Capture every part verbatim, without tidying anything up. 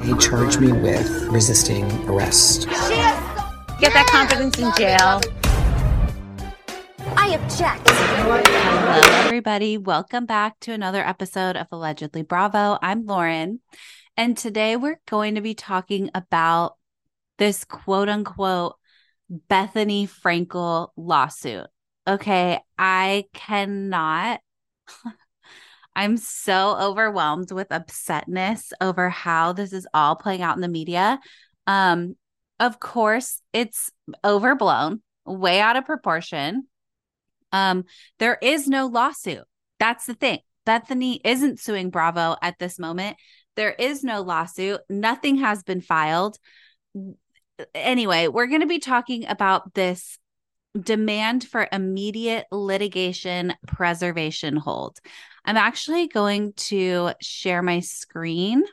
He charged me with resisting arrest. Get that confidence in jail. I object. Hello, everybody. Welcome back to another episode of Allegedly Bravo. I'm Lauren, and today we're going to be talking about this quote unquote Bethenny Frankel lawsuit. Okay, I cannot. I'm so overwhelmed with upsetness over how this is all playing out in the media. Um, of course, it's overblown, way out of proportion. Um, there is no lawsuit. That's the thing. Bethenny isn't suing Bravo at this moment. There is no lawsuit. Nothing has been filed. Anyway, we're going to be talking about this demand for immediate litigation preservation hold. I'm actually going to share my screen,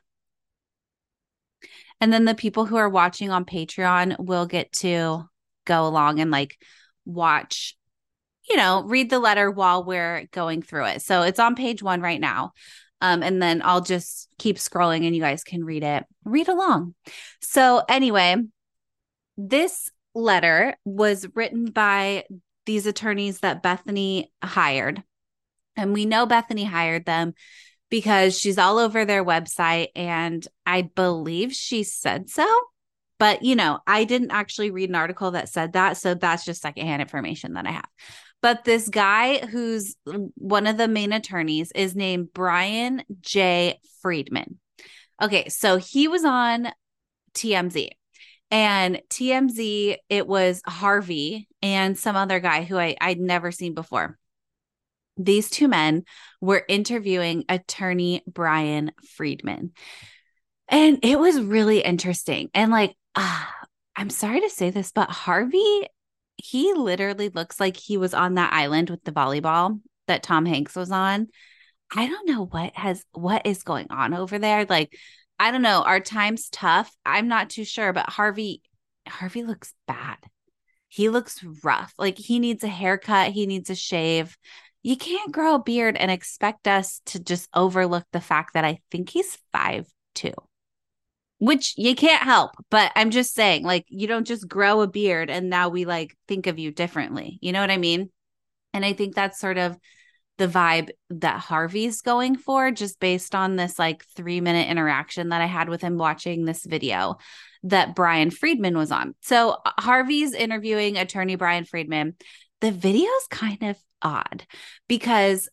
and then the people who are watching on Patreon will get to go along and like watch, you know, read the letter while we're going through it. So it's on page one right now. Um, and then I'll just keep scrolling and you guys can read it, read along. So anyway, this letter was written by these attorneys that Bethenny hired. And we know Bethenny hired them because she's all over their website. And I believe she said so. But, you know, I didn't actually read an article that said that. So that's just secondhand information that I have. But this guy who's one of the main attorneys is named Brian J. Friedman. Okay, so he was on T M Z. And T M Z, it was Harvey and some other guy who I, I'd never seen before. These two men were interviewing attorney Brian Friedman. And it was really interesting. And like, uh, I'm sorry to say this, but Harvey, he literally looks like he was on that island with the volleyball that Tom Hanks was on. I don't know what has, what is going on over there. Like, I don't know. Our time's tough. I'm not too sure, but Harvey, Harvey looks bad. He looks rough. Like he needs a haircut. He needs a shave. You can't grow a beard and expect us to just overlook the fact that I think he's five two, which you can't help. But I'm just saying, like, you don't just grow a beard and now we like think of you differently. You know what I mean? And I think that's sort of the vibe that Harvey's going for, just based on this like three minute interaction that I had with him watching this video that Brian Friedman was on. So Harvey's interviewing attorney Brian Friedman. The video's kind of odd because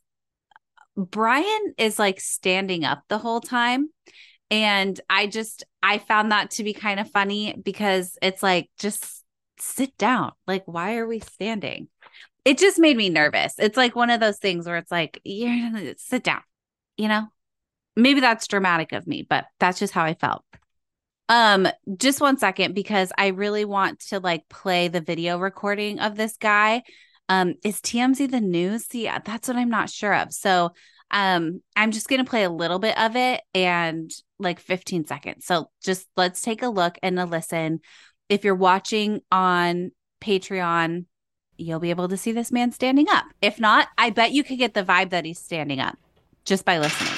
Brian is like standing up the whole time. And I just, I found that to be kind of funny because it's like, just sit down. Like, why are we standing? It just made me nervous. It's like one of those things where it's like, you're gonna sit down, you know, maybe that's dramatic of me, but that's just how I felt. Um, just one second, because I really want to like play the video recording of this guy. Um, is T M Z the news? Yeah, that's what I'm not sure of. So, um, I'm just going to play a little bit of it and like fifteen seconds. So just let's take a look and a listen. If you're watching on Patreon, you'll be able to see this man standing up. If not, I bet you could get the vibe that he's standing up just by listening.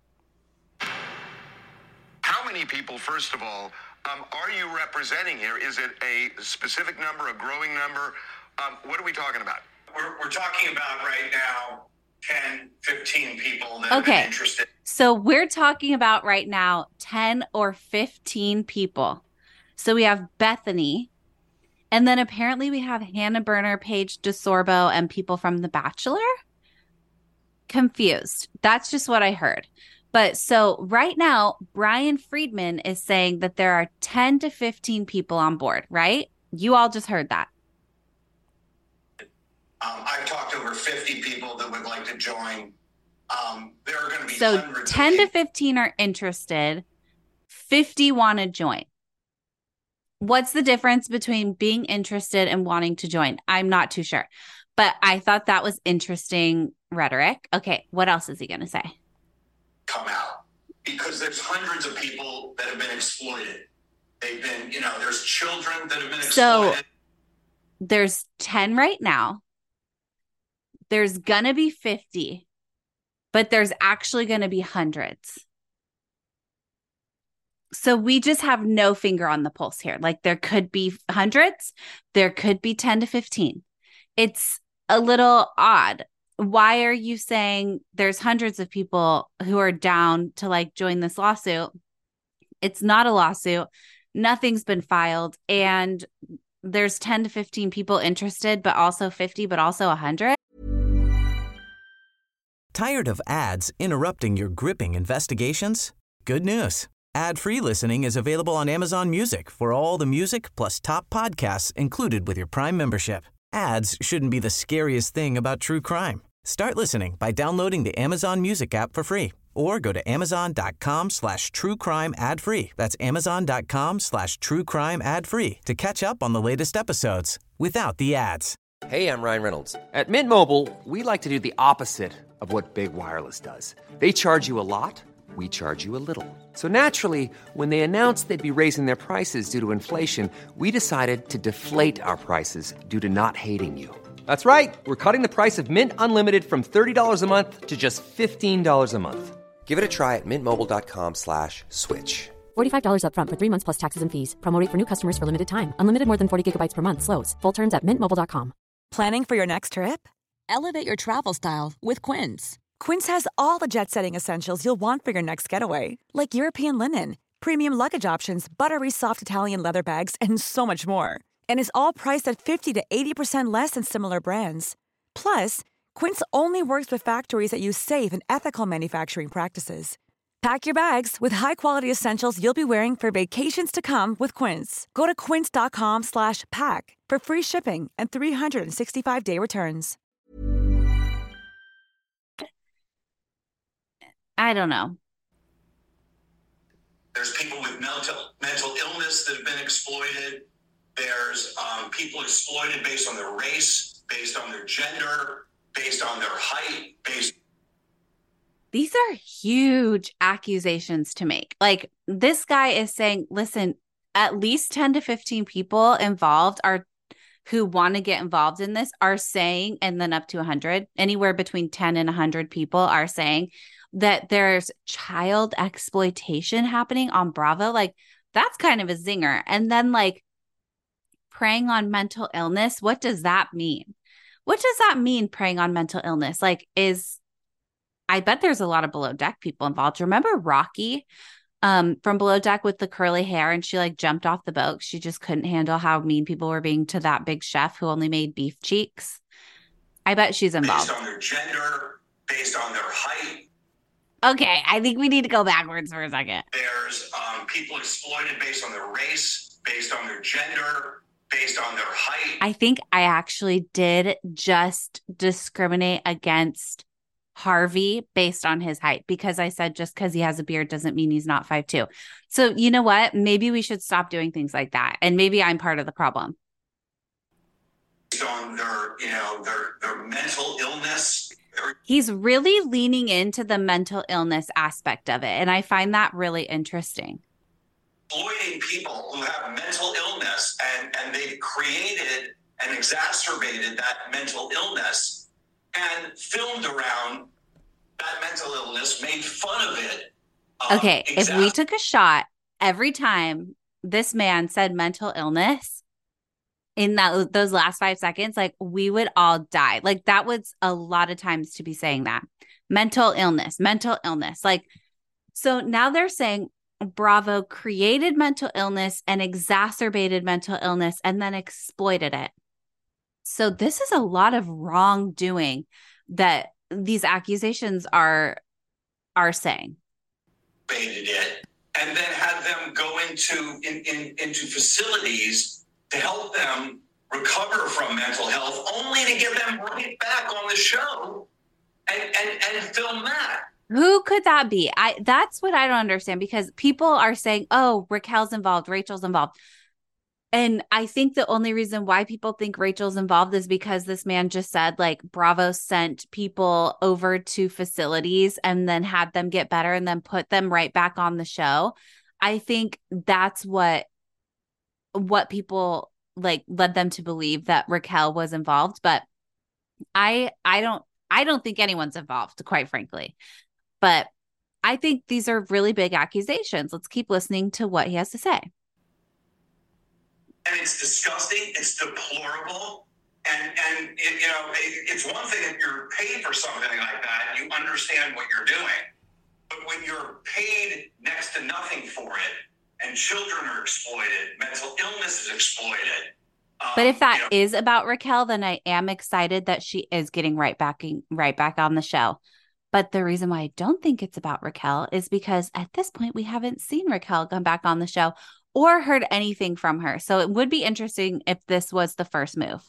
How many people, first of all, um, are you representing here? Is it a specific number, a growing number? Um, what are we talking about? We're, we're talking about right now ten, fifteen people that Okay. have been interested. So we're talking about right now ten or fifteen people. So we have Bethenny. And then apparently we have Hannah Berner, Paige DeSorbo, and people from The Bachelor. Confused. That's just what I heard. But so right now, Brian Friedman is saying that there are ten to fifteen people on board, right? You all just heard that. Um, I've talked to over fifty people that would like to join. Um, there are going to be So hundreds ten of to people. fifteen are interested. fifty want to join. What's the difference between being interested and wanting to join? I'm not too sure. But I thought that was interesting rhetoric. Okay, what else is he going to say? Come out because there's hundreds of people that have been exploited. They've been, you know, there's children that have been So exploited. there's ten right now. There's going to be fifty, but there's actually going to be hundreds. So we just have no finger on the pulse here. Like there could be hundreds, there could be ten to fifteen. It's a little odd. Why are you saying there's hundreds of people who are down to like join this lawsuit? It's not a lawsuit. Nothing's been filed. And there's ten to fifteen people interested, but also fifty, but also one hundred. Tired of ads interrupting your gripping investigations? Good news. Ad-free listening is available on Amazon Music for all the music plus top podcasts included with your Prime membership. Ads shouldn't be the scariest thing about true crime. Start listening by downloading the Amazon Music app for free or go to amazon.com slash true crime ad free. That's amazon.com slash true crime ad free to catch up on the latest episodes without the ads. Hey, I'm Ryan Reynolds. At Mint Mobile, we like to do the opposite of what Big Wireless does. They charge you a lot. We charge you a little. So naturally, when they announced they'd be raising their prices due to inflation, we decided to deflate our prices due to not hating you. That's right. We're cutting the price of Mint Unlimited from thirty dollars a month to just fifteen dollars a month. Give it a try at mintmobile.com slash switch. forty-five dollars up front for three months plus taxes and fees. Promo rate for new customers for limited time. Unlimited more than forty gigabytes per month slows. Full terms at mint mobile dot com. Planning for your next trip? Elevate your travel style with Quince. Quince has all the jet-setting essentials you'll want for your next getaway, like European linen, premium luggage options, buttery soft Italian leather bags, and so much more. And is all priced at fifty to eighty percent less than similar brands. Plus, Quince only works with factories that use safe and ethical manufacturing practices. Pack your bags with high-quality essentials you'll be wearing for vacations to come with Quince. Go to quince.com slash pack for free shipping and three sixty-five day returns. I don't know. There's people with mental mental illness that have been exploited. There's um, people exploited based on their race, based on their gender, based on their height, based. These are huge accusations to make. Like this guy is saying, listen, at least ten to fifteen people involved are who want to get involved in this are saying, and then up to one hundred, anywhere between ten and one hundred people are saying that there's child exploitation happening on Bravo. Like that's kind of a zinger. And then like preying on mental illness. What does that mean? What does that mean, preying on mental illness? Like is, I bet there's a lot of Below Deck people involved. Remember Rocky um, from Below Deck with the curly hair, and she like jumped off the boat. She just couldn't handle how mean people were being to that big chef who only made beef cheeks. I bet she's involved. Based on their gender, based on their height. Okay, I think we need to go backwards for a second. There's um, people exploited based on their race, based on their gender, based on their height. I think I actually did just discriminate against Harvey based on his height, because I said just because he has a beard doesn't mean he's not five two. So you know what? Maybe we should stop doing things like that. And maybe I'm part of the problem. Based on their, you know, their, their mental illness. He's really leaning into the mental illness aspect of it. And I find that really interesting. Exploiting people who have mental illness, and, and they've created and exacerbated that mental illness and filmed around that mental illness, made fun of it. Um, okay, exact- if we took a shot every time this man said mental illness in that those last five seconds, like we would all die. Like that was a lot of times to be saying that. Mental illness, mental illness. Like, so now they're saying Bravo created mental illness and exacerbated mental illness and then exploited it. So this is a lot of wrongdoing that these accusations are are saying. Baited it, and then had them go into in, in, into facilities to help them recover from mental health, only to get them right back on the show and and, and film that. Who could that be? I that's what I don't understand, because people are saying, oh, Raquel's involved, Rachel's involved. And I think the only reason why people think Rachel's involved is because this man just said like Bravo sent people over to facilities and then had them get better and then put them right back on the show. I think that's what what people like led them to believe, that Raquel was involved. But I I don't I don't think anyone's involved, quite frankly. But I think these are really big accusations. Let's keep listening to what he has to say. And it's disgusting. It's deplorable. And, and it, you know, it, it's one thing if you're paid for something like that, you understand what you're doing. But when you're paid next to nothing for it, and children are exploited, mental illness is exploited. Um, But if that you know, is about Raquel, then I am excited that she is getting right back, right back on the show. But the reason why I don't think it's about Raquel is because at this point, we haven't seen Raquel come back on the show or heard anything from her. So it would be interesting if this was the first move.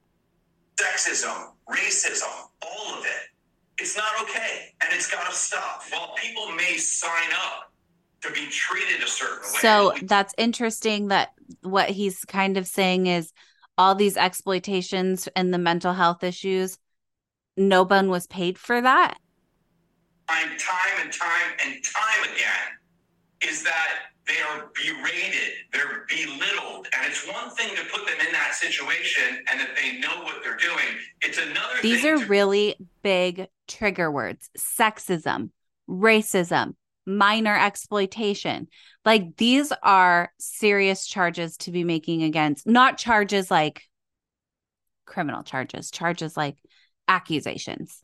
Sexism, racism, all of it. It's not okay. And it's got to stop. While people may sign up to be treated a certain way. So that's interesting that what he's kind of saying is all these exploitations and the mental health issues, no one was paid for that. Time and time and time again is that they are berated, they're belittled, and it's one thing to put them in that situation and that they know what they're doing. It's another These thing are to- really big trigger words: sexism, racism, minor exploitation. Like, these are serious charges to be making against, not charges like criminal charges, charges like accusations.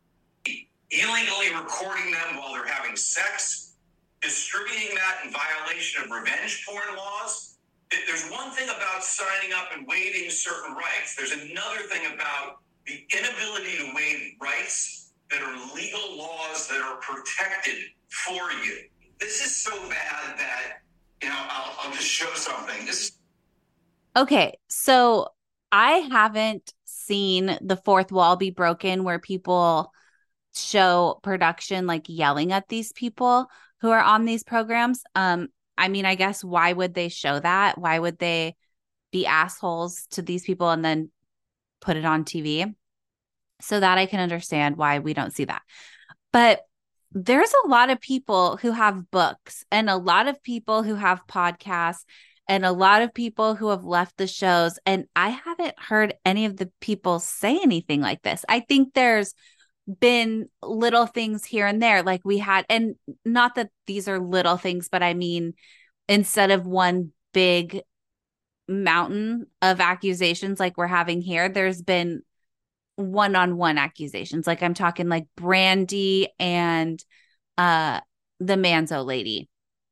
illegally recording them while they're having sex, distributing that in violation of revenge porn laws. There's one thing about signing up and waiving certain rights. There's another thing about the inability to waive rights that are legal laws that are protected for you. This is so bad that, you know, I'll, I'll just show something. This is Okay, so I haven't seen the fourth wall be broken where people show production like yelling at these people who are on these programs. Um, I mean, I guess why would they show that? Why would they be assholes to these people and then put it on T V? So that I can understand why we don't see that. But there's a lot of people who have books and a lot of people who have podcasts and a lot of people who have left the shows. And I haven't heard any of the people say anything like this. I think there's been little things here and there, like we had, and not that these are little things, but I mean, instead of one big mountain of accusations like we're having here, there's been one-on-one accusations. Like I'm talking like Brandy and uh the Manzo lady,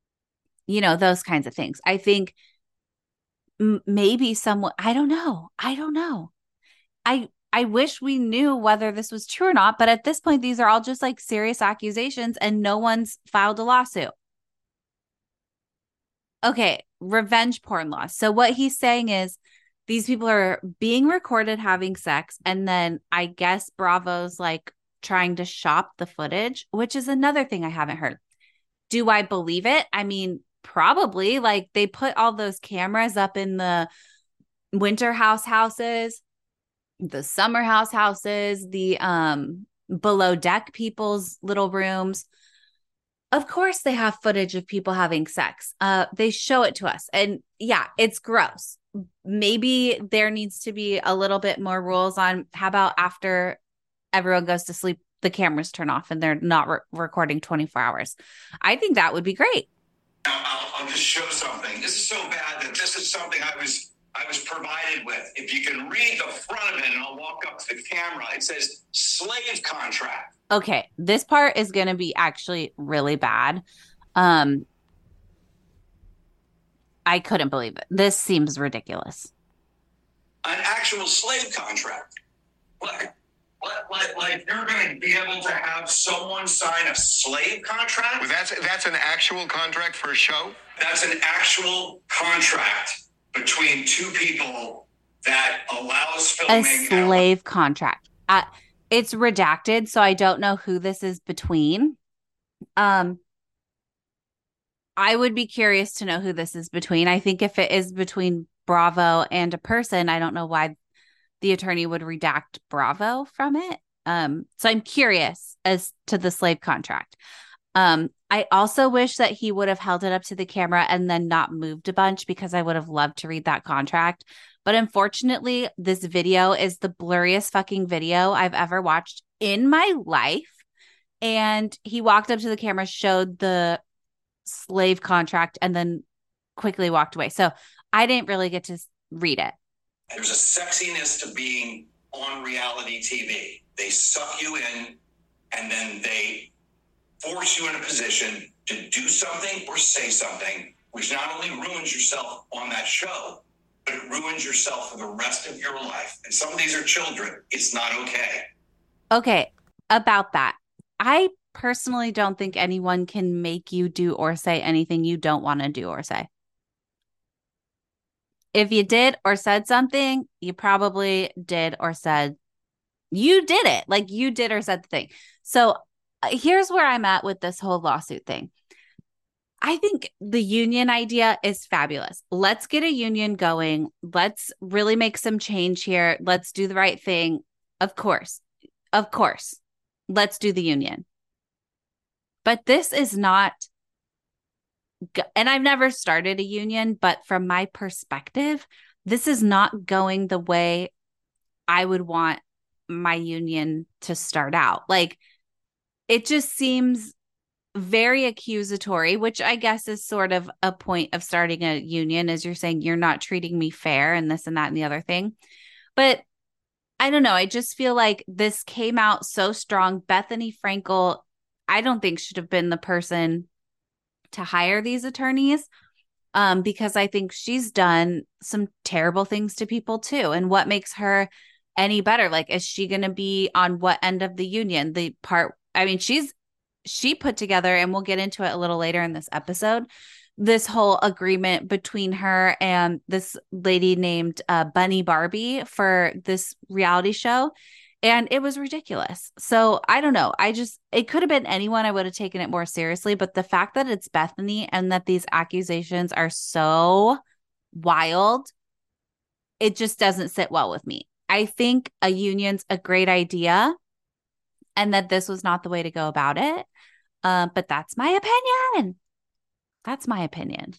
you know, those kinds of things. I think m- maybe someone, I don't know. I don't know. I I wish we knew whether this was true or not, but at this point, these are all just like serious accusations and no one's filed a lawsuit. Okay, revenge porn laws. So what he's saying is these people are being recorded having sex, and then I guess Bravo's like trying to shop the footage, which is another thing I haven't heard. Do I believe it? I mean, probably. Like they put all those cameras up in the winter house houses, the summer house houses, the um below deck people's little rooms. Of course they have footage of people having sex. Uh, they show it to us. And yeah, it's gross. Maybe there needs to be a little bit more rules on how about after everyone goes to sleep, the cameras turn off and they're not re- recording twenty-four hours. I think that would be great. I'll, I'll just show something. This is so bad that this is something I was I was provided with. If you can read the front of it, and I'll walk up to the camera, it says slave contract. Okay, this part is going to be actually really bad. Um, I couldn't believe it. This seems ridiculous. An actual slave contract. Like, like, like, like you're going to be able to have someone sign a slave contract? Well, that's that's an actual contract for a show? That's an actual contract between two people that allows A filming. slave contract. Uh, it's redacted, so I don't know who this is between. Um, I would be curious to know who this is between. I think if it is between Bravo and a person, I don't know why the attorney would redact Bravo from it. Um, so I'm curious as to the slave contract. Um, I also wish that he would have held it up to the camera and then not moved a bunch because I would have loved to read that contract. But unfortunately, this video is the blurriest fucking video I've ever watched in my life. And he walked up to the camera, showed the slave contract, and then quickly walked away. So I didn't really get to read it. There's a sexiness to being on reality T V. They suck you in, and then they force you in a position to do something or say something, which not only ruins yourself on that show, but it ruins yourself for the rest of your life. And some of these are children. It's not okay. Okay, about that. I personally don't think anyone can make you do or say anything you don't want to do or say. If you did or said something, you probably did or said, you did it. Like you did or said the thing. So uh, here's where I'm at with this whole lawsuit thing. I think the union idea is fabulous. Let's get a union going. Let's really make some change here. Let's do the right thing. Of course. Of course. Let's do the union. But this is not, and I've never started a union, but from my perspective, this is not going the way I would want my union to start out. Like, it just seems very accusatory, which I guess is sort of a point of starting a union, as you're saying, you're not treating me fair and this and that and the other thing. But I don't know. I just feel like this came out so strong. Bethenny Frankel, I don't think should have been the person to hire these attorneys, um, because I think she's done some terrible things to people too. And what makes her any better? Like, is she going to be on what end of the union? The part, I mean, she's, she put together, and we'll get into it a little later in this episode, this whole agreement between her and this lady named uh, Bunny Barbie for this reality show. And it was ridiculous. So I don't know. I just, it could have been anyone. I would have taken it more seriously. But the fact that it's Bethenny and that these accusations are so wild, it just doesn't sit well with me. I think a union's a great idea and that this was not the way to go about it. Uh, but that's my opinion. That's my opinion.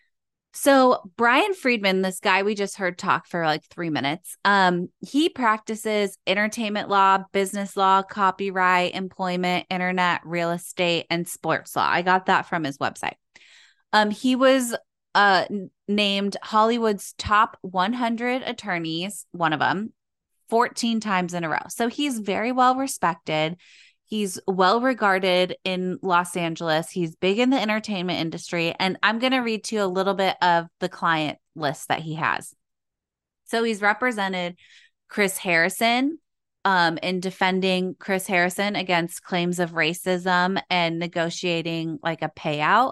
So Brian Friedman, this guy we just heard talk for like three minutes, um, he practices entertainment law, business law, copyright, employment, internet, real estate, and sports law. I got that from his website. Um, he was uh, named Hollywood's top one hundred attorneys, one of them, fourteen times in a row. So he's very well respected. He's well regarded in Los Angeles. He's big in the entertainment industry. And I'm going to read to you a little bit of the client list that he has. So he's represented Chris Harrison um, in defending Chris Harrison against claims of racism and negotiating like a payout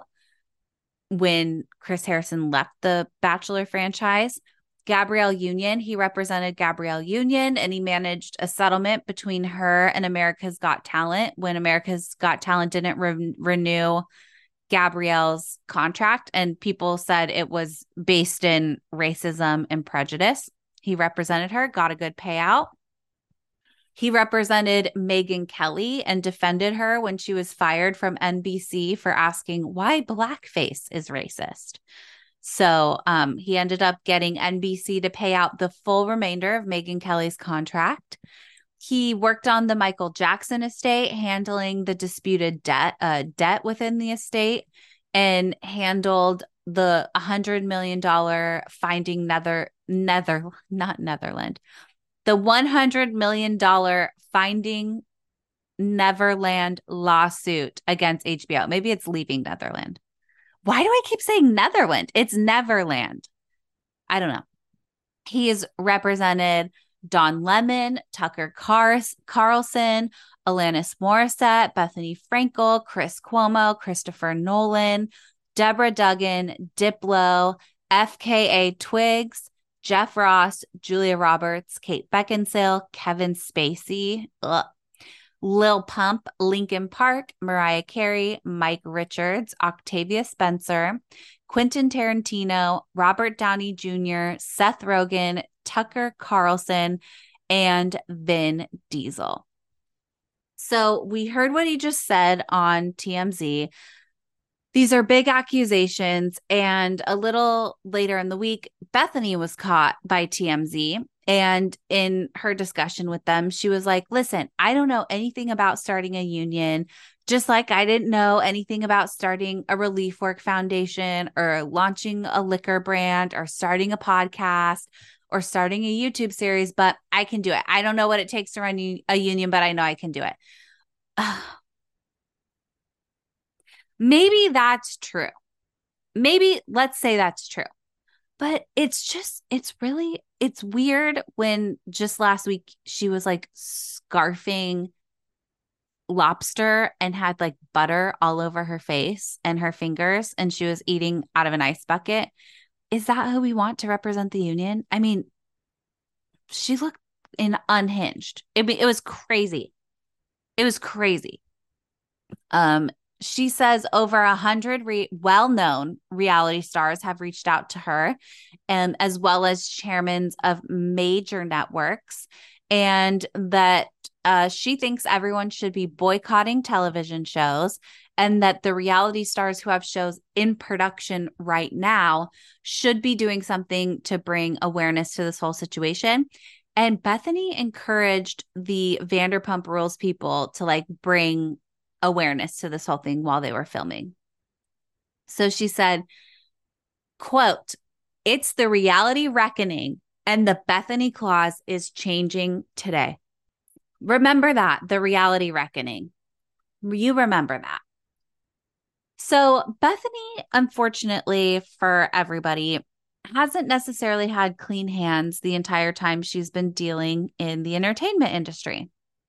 when Chris Harrison left the Bachelor franchise. Gabrielle Union, he represented Gabrielle Union, and he managed a settlement between her and America's Got Talent when America's Got Talent didn't re- renew Gabrielle's contract, and people said it was based in racism and prejudice. He represented her, got a good payout. He represented Megyn Kelly and defended her when she was fired from N B C for asking why blackface is racist. So um, he ended up getting N B C to pay out the full remainder of Megyn Kelly's contract. He worked on the Michael Jackson estate, handling the disputed debt uh, debt within the estate, and handled the one hundred million dollars Finding Nether, Nether, not Netherland, the one hundred million dollars Finding Neverland lawsuit against H B O. Maybe it's Leaving Netherland. Why do I keep saying Netherland? It's Neverland. I don't know. He has represented Don Lemon, Tucker Car- Carlson, Alanis Morissette, Bethenny Frankel, Chris Cuomo, Christopher Nolan, Deborah Duggan, Diplo, F K A Twigs, Jeff Ross, Julia Roberts, Kate Beckinsale, Kevin Spacey, ugh, Lil Pump, Linkin Park, Mariah Carey, Mike Richards, Octavia Spencer, Quentin Tarantino, Robert Downey Junior, Seth Rogen, Tucker Carlson, and Vin Diesel. So we heard what he just said on T M Z. These are big accusations, and a little later in the week, Bethenny was caught by T M Z, And in her discussion with them, she was like, listen, I don't know anything about starting a union, just like I didn't know anything about starting a relief work foundation or launching a liquor brand or starting a podcast or starting a YouTube series, but I can do it. I don't know what it takes to run a union, but I know I can do it. Maybe that's true. Maybe let's say that's true. But it's just, it's really, it's weird when just last week she was like scarfing lobster and had like butter all over her face and her fingers, and she was eating out of an ice bucket. Is that who we want to represent the union? I mean, she looked in unhinged. It, it was crazy. It was crazy. Um, She says over a hundred re- well-known reality stars have reached out to her, and as well as chairmen of major networks, and that uh, she thinks everyone should be boycotting television shows, and that the reality stars who have shows in production right now should be doing something to bring awareness to this whole situation. And Bethany encouraged the Vanderpump Rules people to like bring awareness to this whole thing while they were filming. So she said, quote, "It's the reality reckoning, and the Bethany clause is changing today." Remember that, the reality reckoning. You remember that. So Bethany, unfortunately for everybody, hasn't necessarily had clean hands the entire time she's been dealing in the entertainment industry.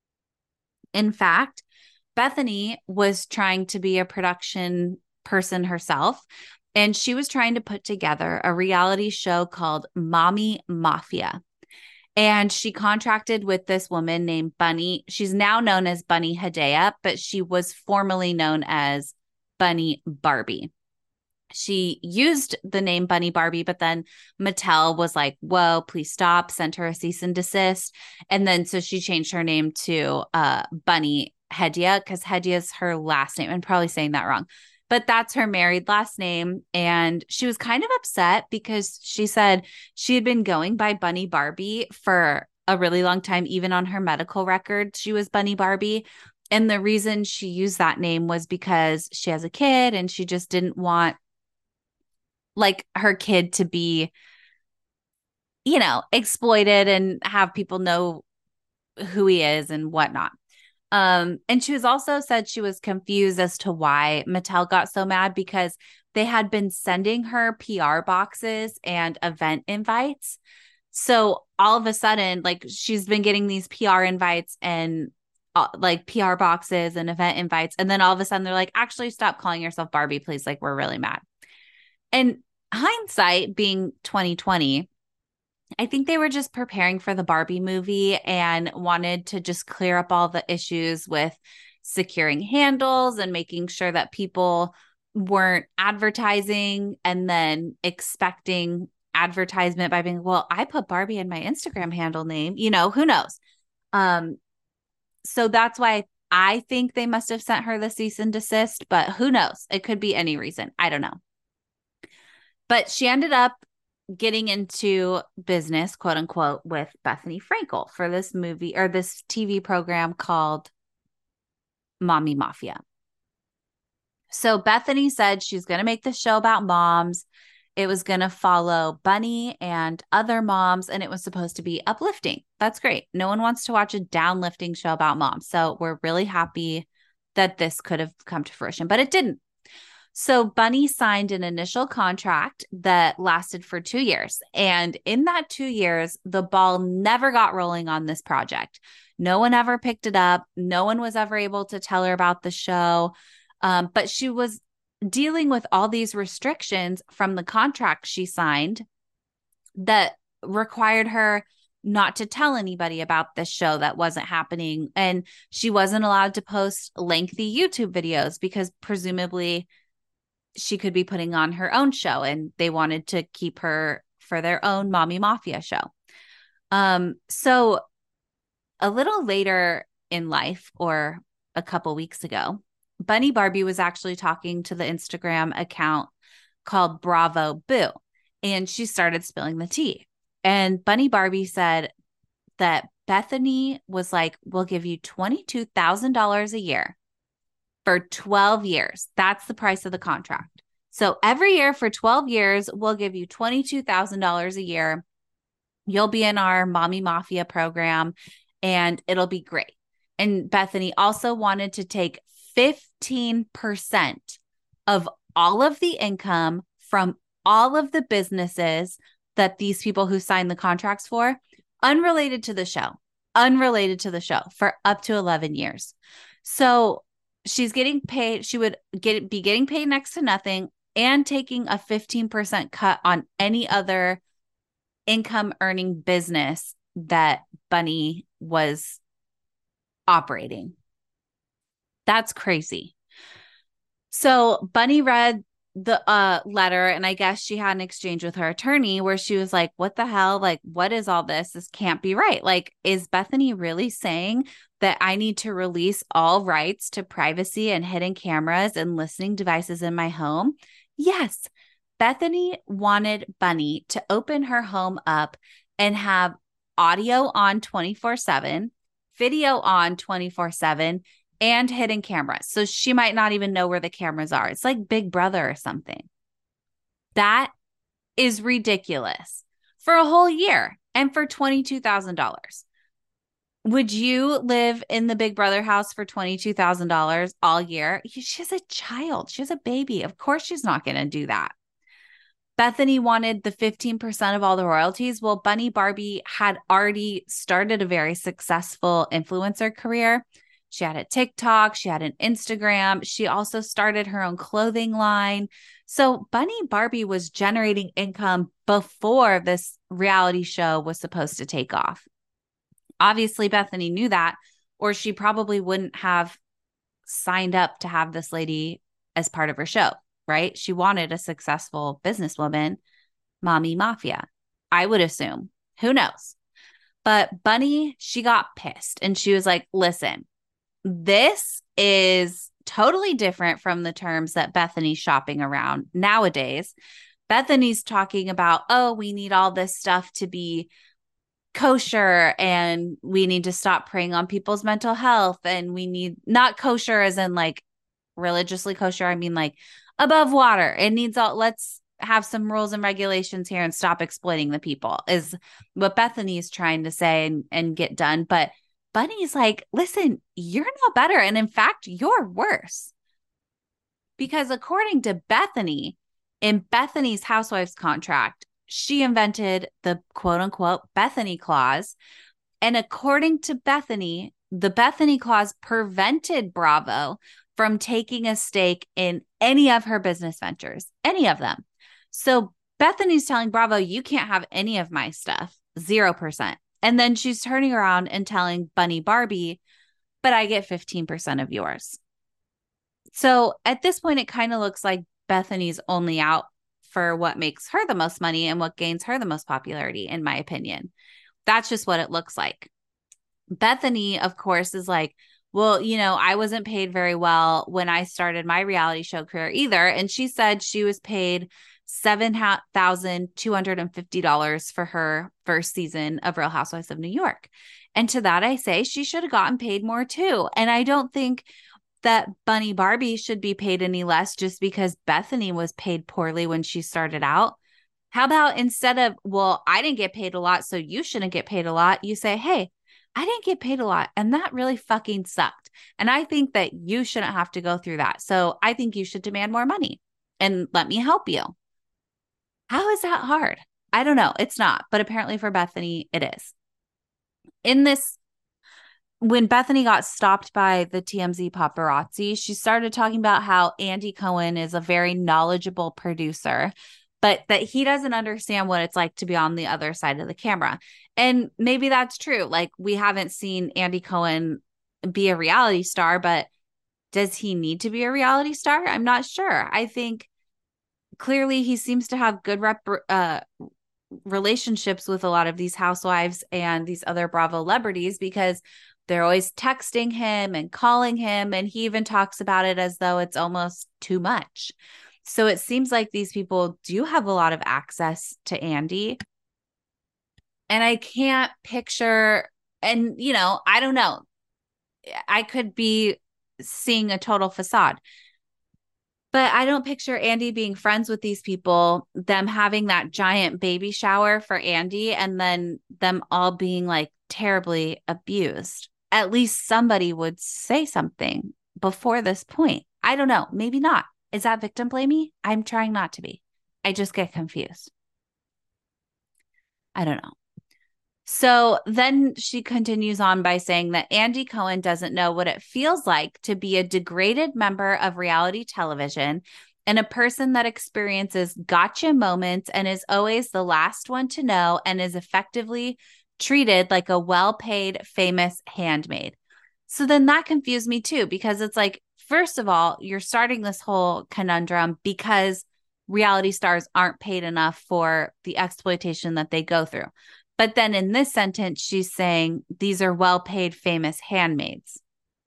In fact, Bethany was trying to be a production person herself, and she was trying to put together a reality show called Mommy Mafia. And she contracted with this woman named Bunny. She's now known as Bunny Hedaya, but she was formerly known as Bunny Barbie. She used the name Bunny Barbie, but then Mattel was like, whoa, please stop, sent her a cease and desist. And then so she changed her name to uh, Bunny Hedaya, because Hedaya is her last name. I'm probably saying that wrong, but that's her married last name. And she was kind of upset because she said she had been going by Bunny Barbie for a really long time. Even on her medical record, she was Bunny Barbie. And the reason she used that name was because she has a kid and she just didn't want like her kid to be, you know, exploited and have people know who he is and whatnot. Um, and she was also said she was confused as to why Mattel got so mad, because they had been sending her P R boxes and event invites. So all of a sudden, like she's been getting these P R invites and uh, like P R boxes and event invites. And then all of a sudden they're like, actually stop calling yourself Barbie, please. Like, we're really mad. And hindsight being twenty twenty, I think they were just preparing for the Barbie movie and wanted to just clear up all the issues with securing handles and making sure that people weren't advertising and then expecting advertisement by being, well, I put Barbie in my Instagram handle name, you know, who knows? Um, so that's why I think they must have sent her the cease and desist, but who knows? It could be any reason. I don't know. But she ended up getting into business, quote unquote, with Bethany Frankel for this movie or this T V program called Mommy Mafia. So Bethany said she's going to make the show about moms. It was going to follow Bunny and other moms, and it was supposed to be uplifting. That's great. No one wants to watch a downlifting show about moms. So we're really happy that this could have come to fruition, but it didn't. So Bunny signed an initial contract that lasted for two years. And in that two years, the ball never got rolling on this project. No one ever picked it up. No one was ever able to tell her about the show. Um, but she was dealing with all these restrictions from the contract she signed that required her not to tell anybody about this show that wasn't happening. And she wasn't allowed to post lengthy YouTube videos because presumably she could be putting on her own show and they wanted to keep her for their own Mommy Mafia show. Um, so a little later in life, or a couple weeks ago, Bunny Barbie was actually talking to the Instagram account called Bravo Boo, and she started spilling the tea. And Bunny Barbie said that Bethany was like, we'll give you twenty-two thousand dollars a year for twelve years. That's the price of the contract. So every year for twelve years, we'll give you twenty-two thousand dollars a year. You'll be in our Mommy Mafia program and it'll be great. And Bethany also wanted to take fifteen percent of all of the income from all of the businesses that these people who signed the contracts for, unrelated to the show, unrelated to the show for up to eleven years. So she's getting paid. She would get be getting paid next to nothing and taking a fifteen percent cut on any other income earning business that Bunny was operating. That's crazy. So Bunny read the uh, letter, and I guess she had an exchange with her attorney where she was like, what the hell? Like, what is all this? This can't be right. Like, is Bethany really saying that I need to release all rights to privacy and hidden cameras and listening devices in my home? Yes. Bethany wanted Bunny to open her home up and have audio on twenty-four seven, video on twenty-four seven, and hidden cameras. So she might not even know where the cameras are. It's like Big Brother or something. That is ridiculous for a whole year and for twenty-two thousand dollars. Would you live in the Big Brother house for twenty-two thousand dollars all year? She's a child. She's a baby. Of course she's not going to do that. Bethany wanted the fifteen percent of all the royalties. Well, Bunny Barbie had already started a very successful influencer career. She had a TikTok. She had an Instagram. She also started her own clothing line. So Bunny Barbie was generating income before this reality show was supposed to take off. Obviously, Bethany knew that, or she probably wouldn't have signed up to have this lady as part of her show, right? She wanted a successful businesswoman, Mommy Mafia, I would assume. Who knows? But Bunny, she got pissed and she was like, listen, this is totally different from the terms that Bethany's shopping around nowadays. Bethany's talking about, oh, we need all this stuff to be kosher and we need to stop preying on people's mental health. And we need not kosher as in like religiously kosher. I mean like above water. It needs all, let's have some rules and regulations here and stop exploiting the people is what Bethany is trying to say and, and get done. But Bunny's like, listen, you're no better. And in fact, you're worse. Because according to Bethany, in Bethany's housewife's contract, she invented the quote unquote Bethany clause. And according to Bethany, the Bethany clause prevented Bravo from taking a stake in any of her business ventures, any of them. So Bethany's telling Bravo, you can't have any of my stuff, zero percent. And then she's turning around and telling Bunny Barbie, but I get fifteen percent of yours. So at this point, it kind of looks like Bethany's only out for what makes her the most money and what gains her the most popularity, in my opinion. That's just what it looks like. Bethany, of course, is like, well, you know, I wasn't paid very well when I started my reality show career either. And she said she was paid seven thousand two hundred fifty dollars for her first season of Real Housewives of New York. And to that, I say she should have gotten paid more too. And I don't think that Bunny Barbie should be paid any less just because Bethany was paid poorly when she started out. How about instead of, well, I didn't get paid a lot, so you shouldn't get paid a lot, you say, hey, I didn't get paid a lot, and that really fucking sucked. And I think that you shouldn't have to go through that. So I think you should demand more money and let me help you. How is that hard? I don't know. It's not. But apparently for Bethany, it is. In this, when Bethany got stopped by the T M Z paparazzi, she started talking about how Andy Cohen is a very knowledgeable producer, but that he doesn't understand what it's like to be on the other side of the camera. And maybe that's true. Like, we haven't seen Andy Cohen be a reality star, but does he need to be a reality star? I'm not sure. I think clearly he seems to have good rep, uh, relationships with a lot of these housewives and these other Bravo celebrities because they're always texting him and calling him. And he even talks about it as though it's almost too much. So it seems like these people do have a lot of access to Andy. And I can't picture, and, you know, I don't know. I could be seeing a total facade. But I don't picture Andy being friends with these people, them having that giant baby shower for Andy, and then them all being like terribly abused. At least somebody would say something before this point. I don't know. Maybe not. Is that victim blaming? I'm trying not to be. I just get confused. I don't know. So then she continues on by saying that Andy Cohen doesn't know what it feels like to be a degraded member of reality television and a person that experiences gotcha moments and is always the last one to know and is effectively treated like a well-paid, famous handmaid. So then that confused me too, because it's like, first of all, you're starting this whole conundrum because reality stars aren't paid enough for the exploitation that they go through. But then in this sentence, she's saying these are well-paid, famous handmaids.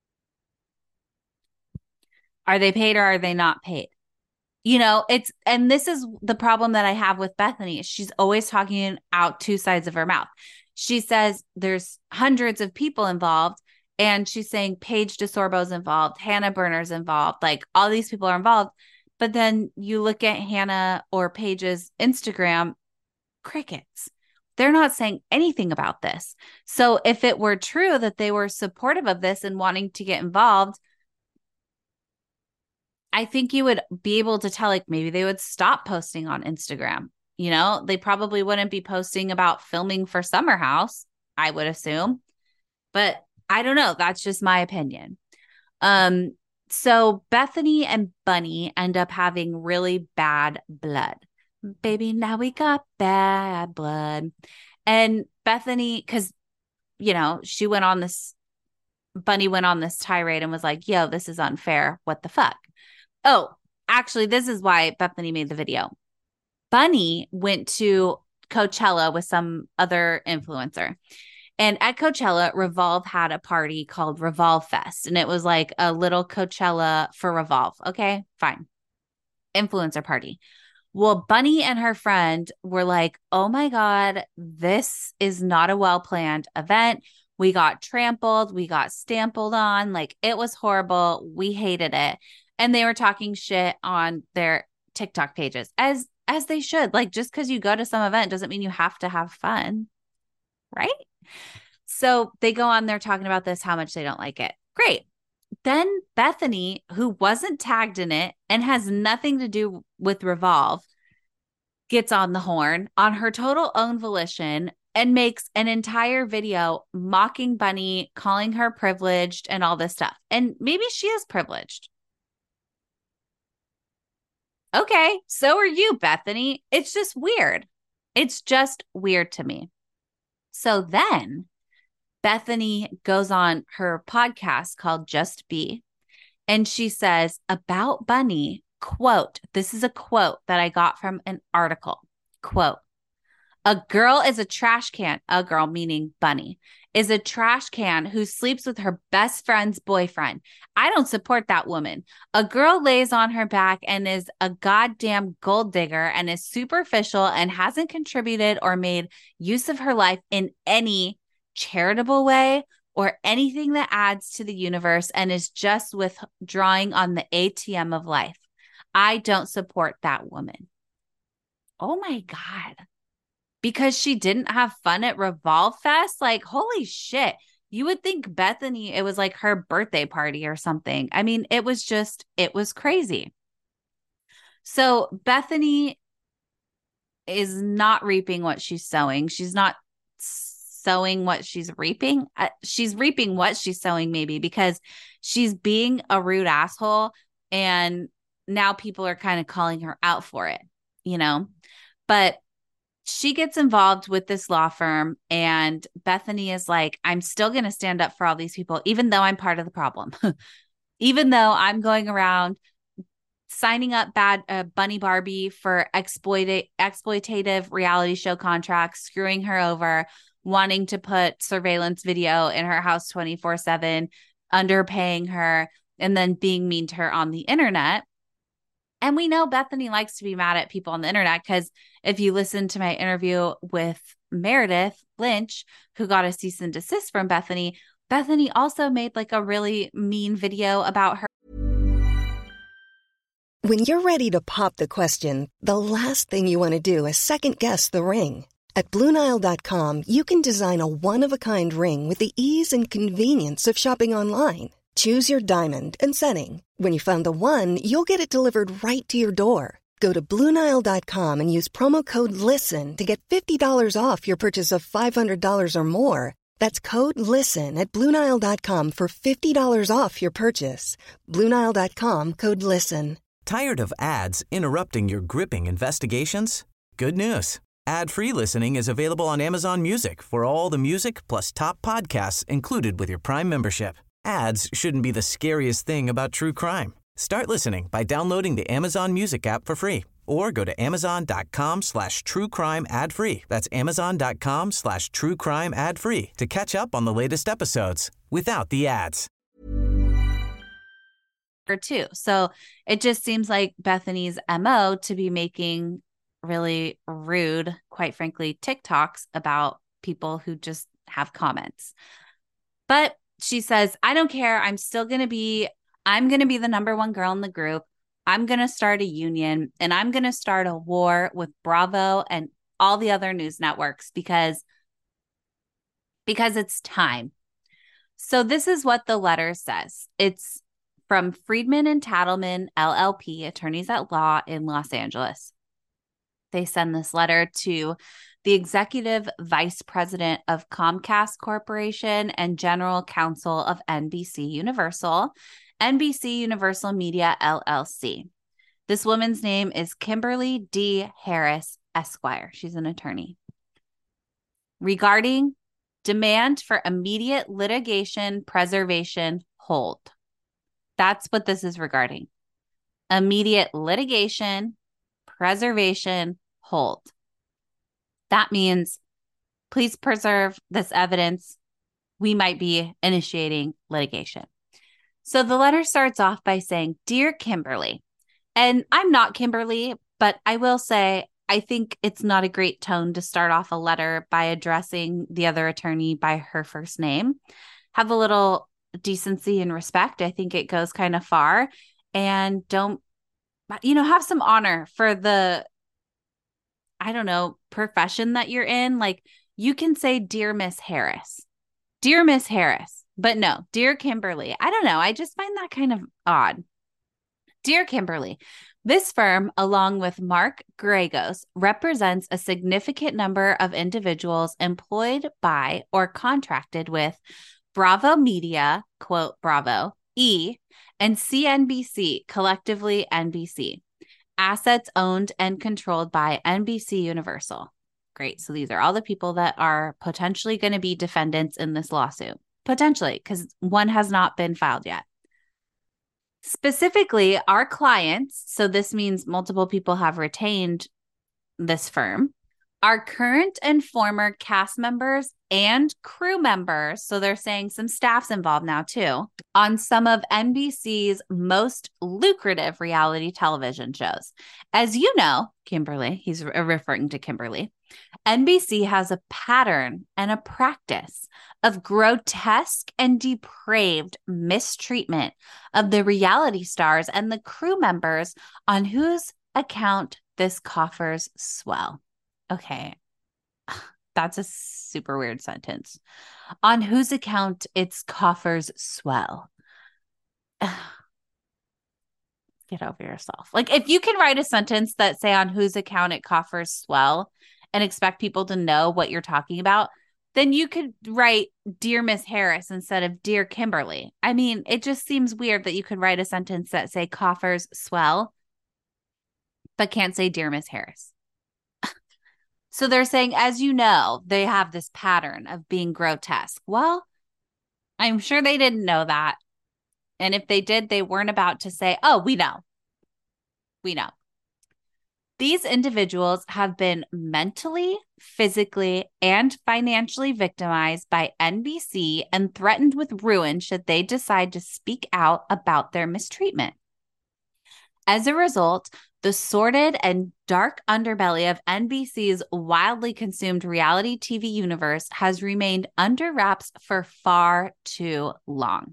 Are they paid or are they not paid? You know, it's, and this is the problem that I have with Bethany. She's always talking out two sides of her mouth. She says there's hundreds of people involved, and she's saying Paige DeSorbo's involved, Hannah Berner's involved, like all these people are involved. But then you look at Hannah or Paige's Instagram, crickets. They're not saying anything about this. So if it were true that they were supportive of this and wanting to get involved, I think you would be able to tell, like, maybe they would stop posting on Instagram. You know, they probably wouldn't be posting about filming for Summer House, I would assume. But I don't know. That's just my opinion. Um, so Bethany and Bunny end up having really bad blood. Baby, now we got bad blood. And Bethany, because, you know, she went on this, Bunny went on this tirade and was like, yo, this is unfair. What the fuck? Oh, actually, this is why Bethany made the video. Bunny went to Coachella with some other influencer. And at Coachella, Revolve had a party called Revolve Fest. And it was like a little Coachella for Revolve. Okay, fine. Influencer party. Well, Bunny and her friend were like, oh my God, this is not a well-planned event. We got trampled. We got stampled on. Like, it was horrible. We hated it. And they were talking shit on their TikTok pages, as as they should. Like, just because you go to some event doesn't mean you have to have fun, right? So they go on there talking about this, how much they don't like it. Great. Then Bethany, who wasn't tagged in it and has nothing to do with Revolve, gets on the horn on her total own volition and makes an entire video mocking Bunny, calling her privileged and all this stuff. And maybe she is privileged. Okay, so are you, Bethany. It's just weird. It's just weird to me. So then Bethany goes on her podcast called Just Be, and she says about Bunny, quote, this is a quote that I got from an article, quote, a girl is a trash can, a girl meaning Bunny, is a trash can who sleeps with her best friend's boyfriend. I don't support that woman. A girl lays on her back and is a goddamn gold digger and is superficial and hasn't contributed or made use of her life in any charitable way or anything that adds to the universe and is just withdrawing on the A T M of life. I don't support that woman. Oh my God. Because she didn't have fun at Revolve Fest? Like, holy shit. You would think Bethany, it was like her birthday party or something. I mean, it was just, it was crazy. So Bethany is not reaping what she's sowing. She's not sowing what she's reaping. Uh, she's reaping what she's sowing, maybe, because she's being a rude asshole. And now people are kind of calling her out for it, you know? But she gets involved with this law firm, and Bethany is like, I'm still going to stand up for all these people, even though I'm part of the problem. Even though I'm going around signing up bad uh, Bunny Barbie for exploita- exploitative reality show contracts, screwing her over, wanting to put surveillance video in her house twenty-four seven, underpaying her, and then being mean to her on the internet. And we know Bethany likes to be mad at people on the internet, because if you listen to my interview with Meredith Lynch, who got a cease and desist from Bethany, Bethany also made like a really mean video about her. When you're ready to pop the question, the last thing you want to do is second guess the ring. At Blue Nile dot com, you can design a one-of-a-kind ring with the ease and convenience of shopping online. Choose your diamond and setting. When you find the one, you'll get it delivered right to your door. Go to Blue Nile dot com and use promo code LISTEN to get fifty dollars off your purchase of five hundred dollars or more. That's code LISTEN at Blue Nile dot com for fifty dollars off your purchase. Blue Nile dot com, code LISTEN. Tired of ads interrupting your gripping investigations? Good news. Ad-free listening is available on Amazon Music for all the music plus top podcasts included with your Prime membership. Ads shouldn't be the scariest thing about true crime. Start listening by downloading the Amazon Music app for free or go to amazon.com slash true crime ad free. That's amazon.com slash true crime ad free to catch up on the latest episodes without the ads. Or two. So it just seems like Bethany's M O to be making really rude, quite frankly, TikToks about people who just have comments. But she says, I don't care. I'm still going to be, I'm going to be the number one girl in the group. I'm going to start a union and I'm going to start a war with Bravo and all the other news networks because, because it's time. So this is what the letter says. It's from Friedman and Tattleman, L L P, attorneys at law in Los Angeles. They send this letter to the executive vice president of Comcast Corporation and general counsel of N B C Universal, N B C Universal Media, L L C. This woman's name is Kimberly D. Harris, Esquire. She's an attorney. Regarding demand for immediate litigation preservation hold. That's what this is regarding. Immediate litigation preservation hold. That means please preserve this evidence. We might be initiating litigation. So the letter starts off by saying, Dear Kimberly, and I'm not Kimberly, but I will say, I think it's not a great tone to start off a letter by addressing the other attorney by her first name. Have a little decency and respect. I think it goes kind of far. And don't, you know, have some honor for the, I don't know, profession that you're in. Like you can say, Dear Miss Harris, Dear Miss Harris, but no, Dear Kimberly. I don't know. I just find that kind of odd. Dear Kimberly, this firm, along with Mark Gregos, represents a significant number of individuals employed by or contracted with Bravo Media, quote, Bravo, E, and C N B C, collectively N B C. Assets owned and controlled by N B C Universal. Great. So these are all the people that are potentially going to be defendants in this lawsuit. Potentially, because one has not been filed yet. Specifically, our clients, so this means multiple people have retained this firm, our current and former cast members and crew members, so they're saying some staff's involved now too, on some of N B C's most lucrative reality television shows. As you know, Kimberly, he's re- referring to Kimberly, N B C has a pattern and a practice of grotesque and depraved mistreatment of the reality stars and the crew members on whose account this coffers swell. Okay, that's a super weird sentence. On whose account its coffers swell. Get over yourself. Like if you can write a sentence that say on whose account it coffers swell and expect people to know what you're talking about, then you could write Dear Miss Harris instead of Dear Kimberly. I mean, it just seems weird that you could write a sentence that say coffers swell, but can't say Dear Miss Harris. So they're saying, as you know, they have this pattern of being grotesque. Well, I'm sure they didn't know that. And if they did, they weren't about to say, oh, we know. We know. These individuals have been mentally, physically, and financially victimized by N B C and threatened with ruin should they decide to speak out about their mistreatment. As a result, the sordid and dark underbelly of N B C's wildly consumed reality T V universe has remained under wraps for far too long.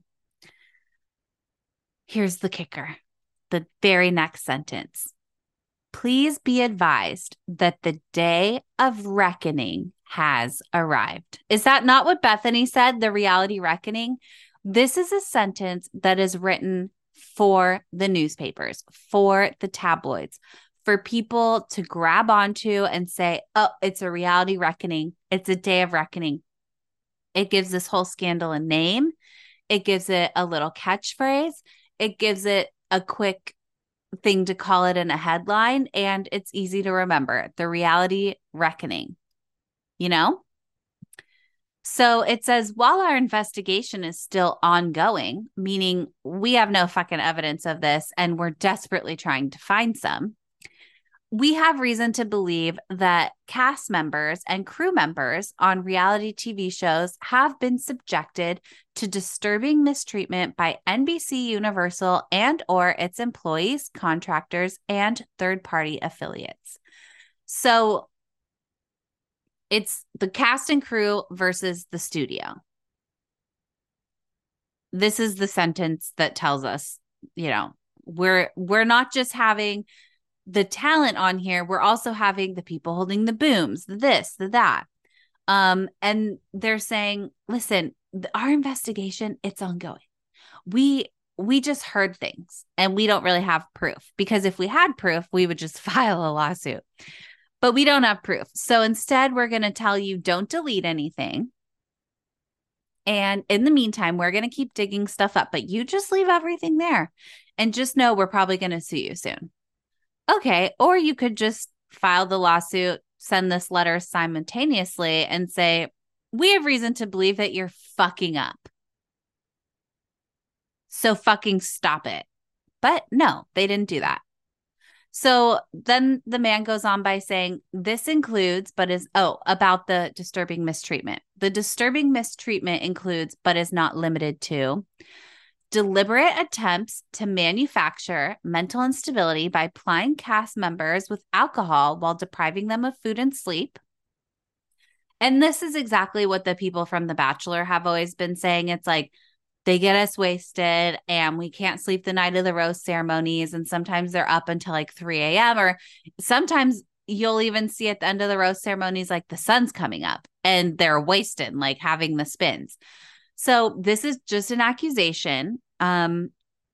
Here's the kicker, the very next sentence. Please be advised that the day of reckoning has arrived. Is that not what Bethany said, the reality reckoning? This is a sentence that is written for the newspapers, for the tabloids, for people to grab onto and say, oh, it's a reality reckoning. It's a day of reckoning. It gives this whole scandal a name. It gives it a little catchphrase. It gives it a quick thing to call it in a headline, and it's easy to remember. The reality reckoning, you know? So it says, while our investigation is still ongoing, meaning we have no fucking evidence of this and we're desperately trying to find some, we have reason to believe that cast members and crew members on reality T V shows have been subjected to disturbing mistreatment by N B C Universal and or its employees, contractors, and third-party affiliates. So it's the cast and crew versus the studio. This is the sentence that tells us, you know, we're we're not just having the talent on here, we're also having the people holding the booms, the this, the that. Um, and they're saying, listen, our investigation, it's ongoing. We we just heard things and we don't really have proof, because if we had proof, we would just file a lawsuit. But we don't have proof. So instead, we're going to tell you don't delete anything. And in the meantime, we're going to keep digging stuff up, but you just leave everything there and just know we're probably going to sue you soon. Okay. Or you could just file the lawsuit, send this letter simultaneously and say, we have reason to believe that you're fucking up. So fucking stop it. But no, they didn't do that. So then the man goes on by saying, this includes, but is, oh, about the disturbing mistreatment. The disturbing mistreatment includes, but is not limited to, deliberate attempts to manufacture mental instability by plying cast members with alcohol while depriving them of food and sleep. And this is exactly what the people from The Bachelor have always been saying. It's like, they get us wasted and we can't sleep the night of the rose ceremonies. And sometimes they're up until like three a.m. Or sometimes you'll even see at the end of the rose ceremonies, like the sun's coming up and they're wasted, like having the spins. So this is just an accusation. Um,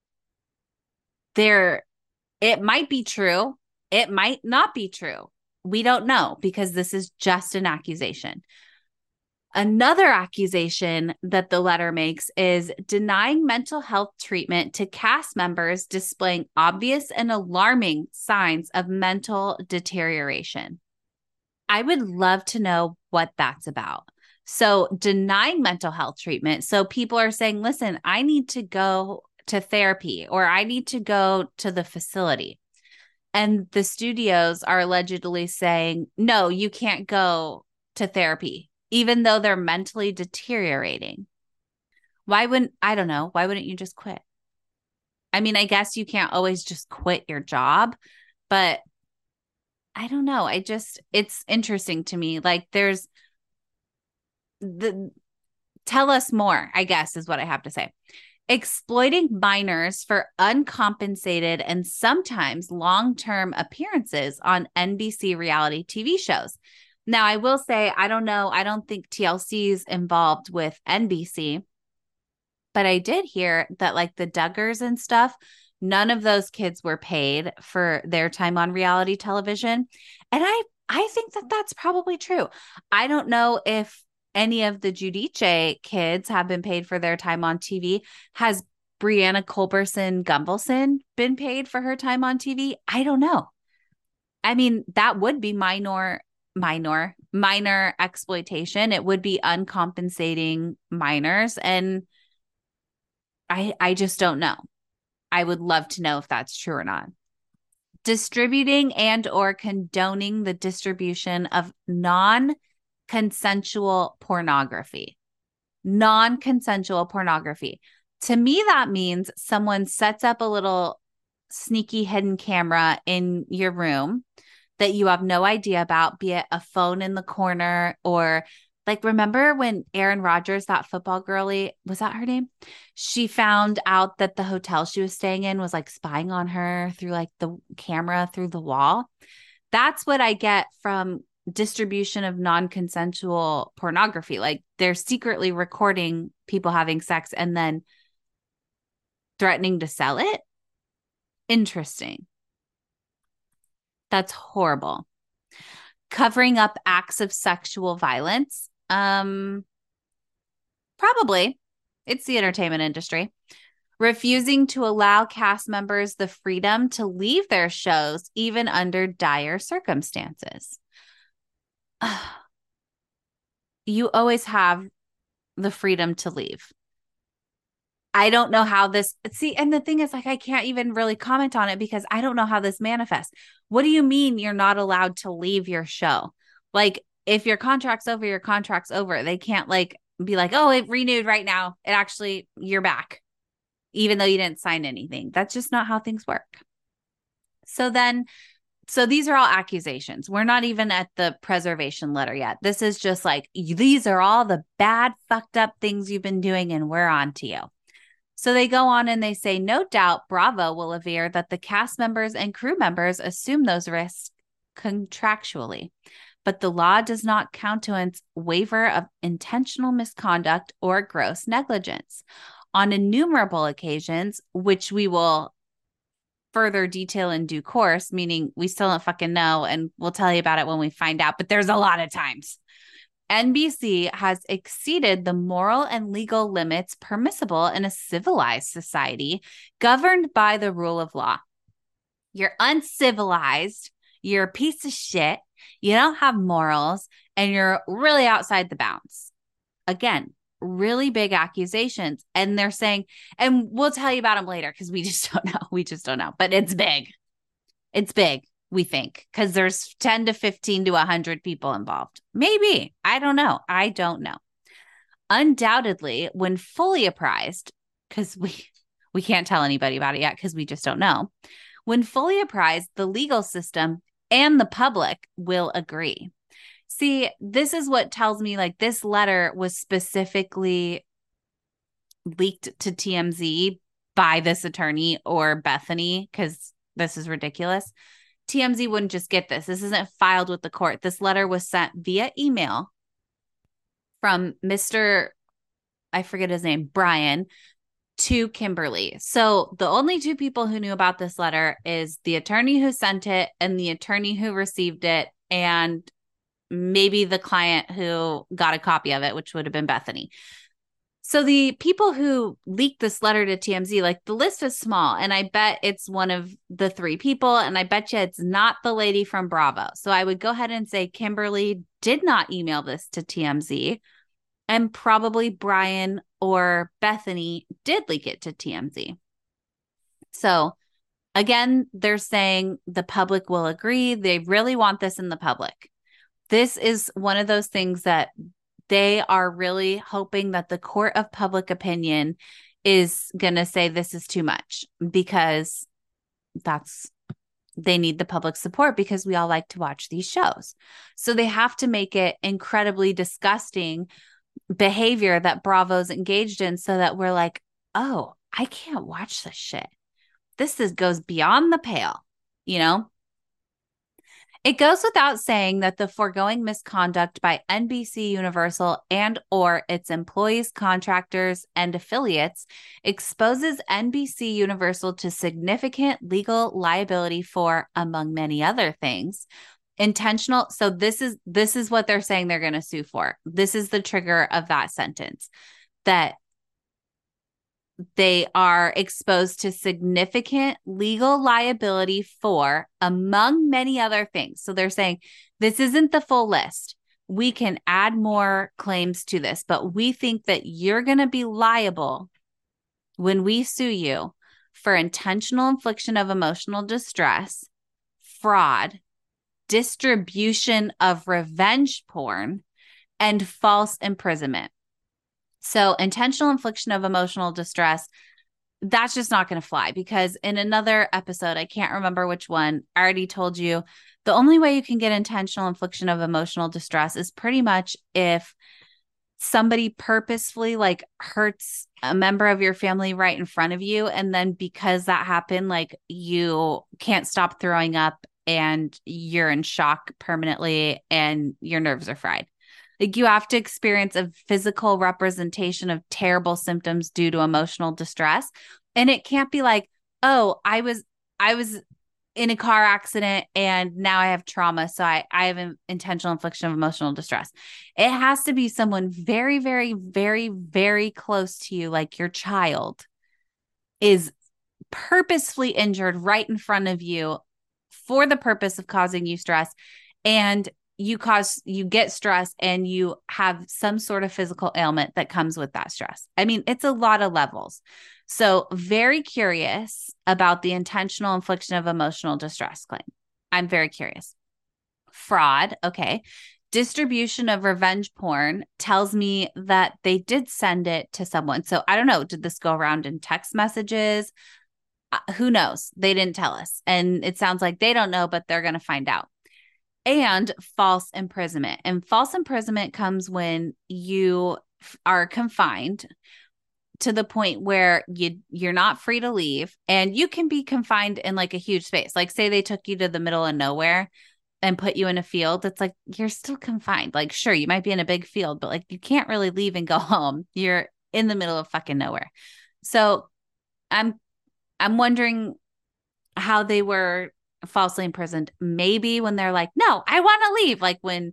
there, it might be true. It might not be true. We don't know, because this is just an accusation. Another accusation that the letter makes is denying mental health treatment to cast members displaying obvious and alarming signs of mental deterioration. I would love to know what that's about. So denying mental health treatment. So people are saying, listen, I need to go to therapy or I need to go to the facility. And the studios are allegedly saying, no, you can't go to therapy, even though they're mentally deteriorating. Why wouldn't, I don't know, why wouldn't you just quit? I mean, I guess you can't always just quit your job, but I don't know. I just, it's interesting to me. Like there's the, tell us more, I guess is what I have to say. Exploiting minors for uncompensated and sometimes long-term appearances on N B C reality T V shows. Now, I will say, I don't know, I don't think T L C is involved with N B C, but I did hear that like the Duggars and stuff, none of those kids were paid for their time on reality television. And I, I think that that's probably true. I don't know if any of the Giudice kids have been paid for their time on T V. Has Brianna Culberson Gumbelson been paid for her time on T V? I don't know. I mean, that would be minor minor, minor exploitation. It would be uncompensating minors. And I, I just don't know. I would love to know if that's true or not. Distributing and or condoning the distribution of non-consensual pornography. Non-consensual pornography. To me, that means someone sets up a little sneaky hidden camera in your room that you have no idea about, be it a phone in the corner or like, remember when Aaron Rodgers, that football girlie, was that her name? She found out that the hotel she was staying in was like spying on her through like the camera through the wall. That's what I get from distribution of non-consensual pornography. Like they're secretly recording people having sex and then threatening to sell it. Interesting. That's horrible. Covering up acts of sexual violence. Um, probably. It's the entertainment industry. Refusing to allow cast members the freedom to leave their shows, even under dire circumstances. You always have the freedom to leave. I don't know how this, see, and the thing is, like, I can't even really comment on it because I don't know how this manifests. What do you mean you're not allowed to leave your show? Like, if your contract's over, your contract's over. They can't, like, be like, oh, it renewed right now. It actually, you're back, even though you didn't sign anything. That's just not how things work. So then, so these are all accusations. We're not even at the preservation letter yet. This is just like, these are all the bad, fucked up things you've been doing, and we're on to you. So they go on and they say, no doubt Bravo will aver that the cast members and crew members assume those risks contractually, but the law does not countenance waiver of intentional misconduct or gross negligence. On innumerable occasions, which we will further detail in due course, meaning we still don't fucking know and we'll tell you about it when we find out, but there's a lot of times. N B C has exceeded the moral and legal limits permissible in a civilized society governed by the rule of law. You're uncivilized, you're a piece of shit, you don't have morals, and you're really outside the bounds. Again, really big accusations. And they're saying, and we'll tell you about them later because we just don't know. We just don't know. But it's big. It's big. We think, because there's ten to fifteen to one hundred people involved. Maybe. I don't know. I don't know. Undoubtedly, when fully apprised, because we, we can't tell anybody about it yet because we just don't know. When fully apprised, the legal system and the public will agree. See, this is what tells me, like, this letter was specifically leaked to T M Z by this attorney or Bethany, because this is ridiculous. T M Z wouldn't just get this. This isn't filed with the court. This letter was sent via email from Mister, I forget his name, Brian, to Kimberly. So the only two people who knew about this letter is the attorney who sent it and the attorney who received it, and maybe the client who got a copy of it, which would have been Bethany. So the people who leaked this letter to T M Z, like, the list is small, and I bet it's one of the three people, and I bet you it's not the lady from Bravo. So I would go ahead and say Kimberly did not email this to T M Z, and probably Brian or Bethany did leak it to T M Z. So again, they're saying the public will agree. They really want this in the public. This is one of those things that they are really hoping that the court of public opinion is going to say this is too much, because that's, they need the public support because we all like to watch these shows. So they have to make it incredibly disgusting behavior that Bravo's engaged in so that we're like, oh, I can't watch this shit. This is goes beyond the pale, you know? It goes without saying that the foregoing misconduct by N B C Universal and or its employees, contractors, and affiliates exposes N B C Universal to significant legal liability for, among many other things, intentional. So this is this is what they're saying they're going to sue for. This is the trigger of that sentence, that they are exposed to significant legal liability for, among many other things. So they're saying this isn't the full list. We can add more claims to this, but we think that you're going to be liable when we sue you for intentional infliction of emotional distress, fraud, distribution of revenge porn, and false imprisonment. So intentional infliction of emotional distress, that's just not going to fly, because in another episode, I can't remember which one, I already told you the only way you can get intentional infliction of emotional distress is pretty much if somebody purposefully like hurts a member of your family right in front of you. And then because that happened, like you can't stop throwing up and you're in shock permanently and your nerves are fried. Like you have to experience a physical representation of terrible symptoms due to emotional distress. And it can't be like, oh, I was, I was in a car accident and now I have trauma. So I, I have an intentional infliction of emotional distress. It has to be someone very, very, very, very close to you. Like your child is purposefully injured right in front of you for the purpose of causing you stress. And you cause, you get stress and you have some sort of physical ailment that comes with that stress. I mean, it's a lot of levels. So very curious about the intentional infliction of emotional distress claim. I'm very curious. Fraud. Okay. Distribution of revenge porn tells me that they did send it to someone. So I don't know. Did this go around in text messages? Uh, who knows? They didn't tell us. And it sounds like they don't know, but they're going to find out. And false imprisonment. And false imprisonment comes when you f- are confined to the point where you, you're not free to leave, and you can be confined in like a huge space. Like say they took you to the middle of nowhere and put you in a field. It's like, you're still confined. Like, sure, you might be in a big field, but like you can't really leave and go home. You're in the middle of fucking nowhere. So I'm, I'm wondering how they were falsely imprisoned. Maybe when they're like, no, I want to leave. Like when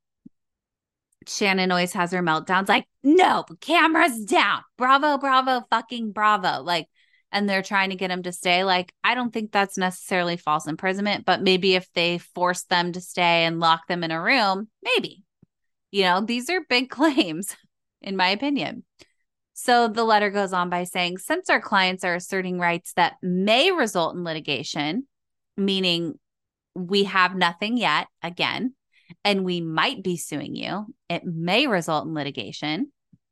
Shannon always has her meltdowns, like, no, cameras down. Bravo, bravo, fucking bravo. Like, and they're trying to get him to stay. Like, I don't think that's necessarily false imprisonment, but maybe if they force them to stay and lock them in a room, maybe, you know, these are big claims, in my opinion. So the letter goes on by saying, since our clients are asserting rights that may result in litigation, meaning we have nothing yet, again, and we might be suing you, it may result in litigation.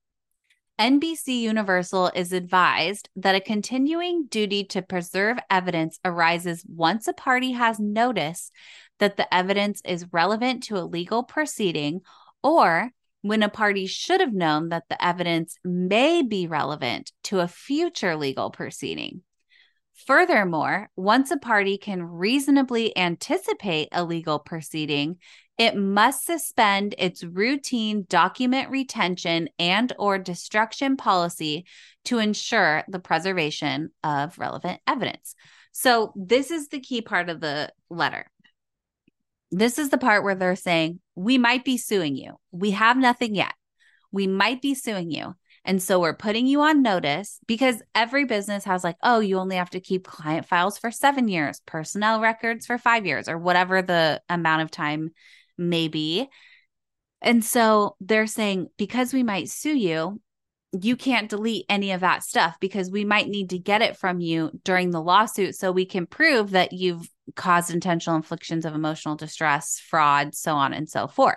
N B C Universal is advised that a continuing duty to preserve evidence arises once a party has notice that the evidence is relevant to a legal proceeding, or when a party should have known that the evidence may be relevant to a future legal proceeding. Furthermore, once a party can reasonably anticipate a legal proceeding, it must suspend its routine document retention and or destruction policy to ensure the preservation of relevant evidence. So this is the key part of the letter. This is the part where they're saying, we might be suing you. We have nothing yet. We might be suing you. And so we're putting you on notice, because every business has like, oh, you only have to keep client files for seven years, personnel records for five years, or whatever the amount of time may be. And so they're saying, because we might sue you, you can't delete any of that stuff, because we might need to get it from you during the lawsuit so we can prove that you've caused intentional inflictions of emotional distress, fraud, so on and so forth.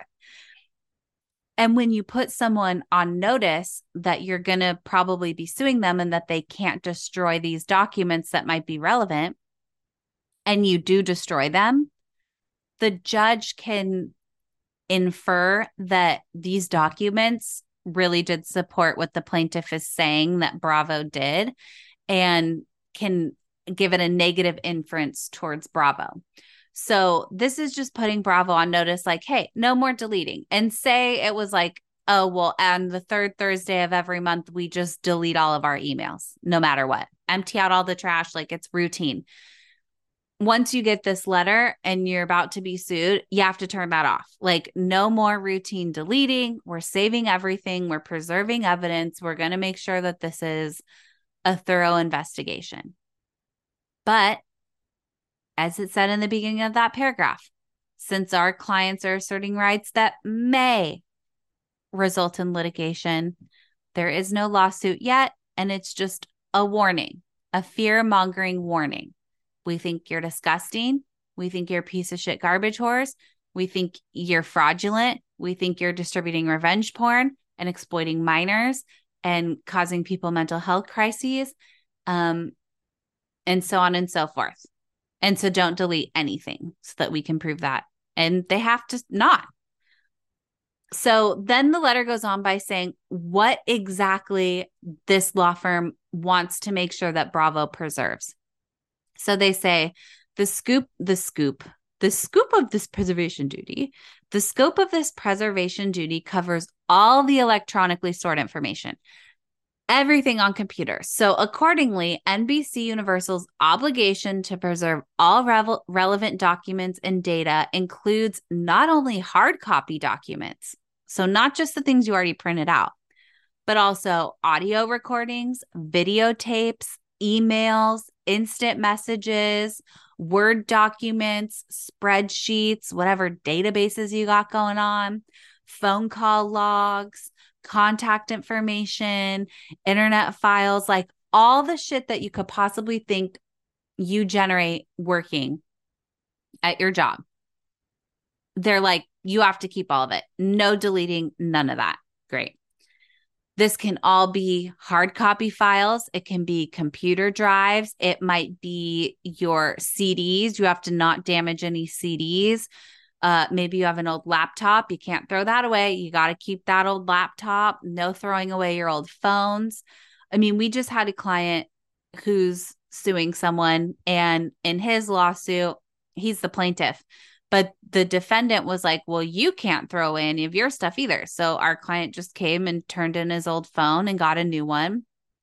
And when you put someone on notice that you're going to probably be suing them and that they can't destroy these documents that might be relevant, and you do destroy them, the judge can infer that these documents really did support what the plaintiff is saying that Bravo did, and can give it a negative inference towards Bravo. So this is just putting Bravo on notice, like, hey, no more deleting. And say it was like, oh, well, on the third Thursday of every month, we just delete all of our emails, no matter what. Empty out all the trash, like it's routine. Once you get this letter and you're about to be sued, you have to turn that off. Like, no more routine deleting. We're saving everything. We're preserving evidence. We're going to make sure that this is a thorough investigation. But as it said in the beginning of that paragraph, since our clients are asserting rights that may result in litigation, there is no lawsuit yet, and it's just a warning, a fear-mongering warning. We think you're disgusting. We think you're a piece of shit garbage whores. We think you're fraudulent. We think you're distributing revenge porn and exploiting minors and causing people mental health crises. um, and so on and so forth. And so don't delete anything so that we can prove that. And they have to not. So then the letter goes on by saying what exactly this law firm wants to make sure that Bravo preserves. So they say the scoop, the scoop, the scoop of this preservation duty, the scope of this preservation duty covers all the electronically stored information, everything on computers. So accordingly, N B C Universal's obligation to preserve all revel- relevant documents and data includes not only hard copy documents, so not just the things you already printed out, but also audio recordings, videotapes, emails, instant messages, Word documents, spreadsheets, whatever databases you got going on, phone call logs, contact information, internet files, like all the shit that you could possibly think you generate working at your job. They're like, you have to keep all of it. No deleting, none of that. Great. This can all be hard copy files. It can be computer drives. It might be your C Ds. You have to not damage any C Ds. Uh, maybe you have an old laptop. You can't throw that away. You got to keep that old laptop. No throwing away your old phones. I mean, we just had a client who's suing someone, and in his lawsuit, he's the plaintiff. But the defendant was like, well, you can't throw away any of your stuff either. So our client just came and turned in his old phone and got a new one.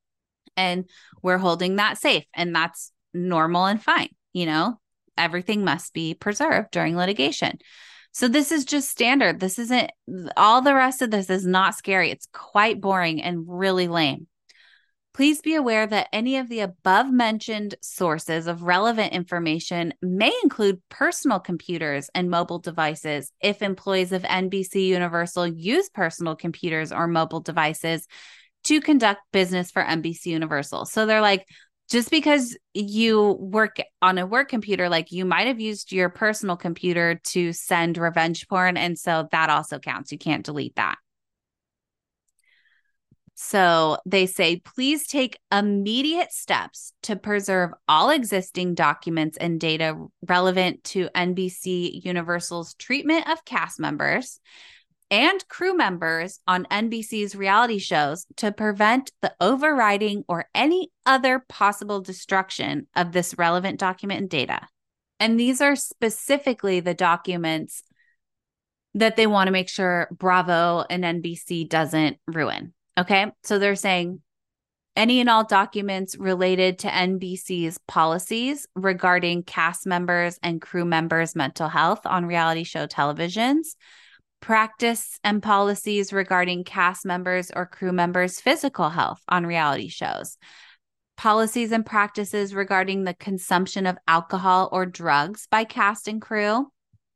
And we're holding that safe. And that's normal and fine. You know, everything must be preserved during litigation. So this is just standard. This isn't, all the rest of this is not scary. It's quite boring and really lame. Please be aware that any of the above mentioned sources of relevant information may include personal computers and mobile devices if employees of N B C Universal use personal computers or mobile devices to conduct business for N B C Universal. So they're like, just because you work on a work computer, like you might have used your personal computer to send revenge porn. And so that also counts. You can't delete that. So they say, please take immediate steps to preserve all existing documents and data relevant to N B C Universal's treatment of cast members and crew members on N B C's reality shows to prevent the overriding or any other possible destruction of this relevant document and data. And these are specifically the documents that they want to make sure Bravo and N B C doesn't ruin. Okay, so they're saying any and all documents related to N B C's policies regarding cast members and crew members' mental health on reality show televisions, practice and policies regarding cast members or crew members' physical health on reality shows, policies and practices regarding the consumption of alcohol or drugs by cast and crew.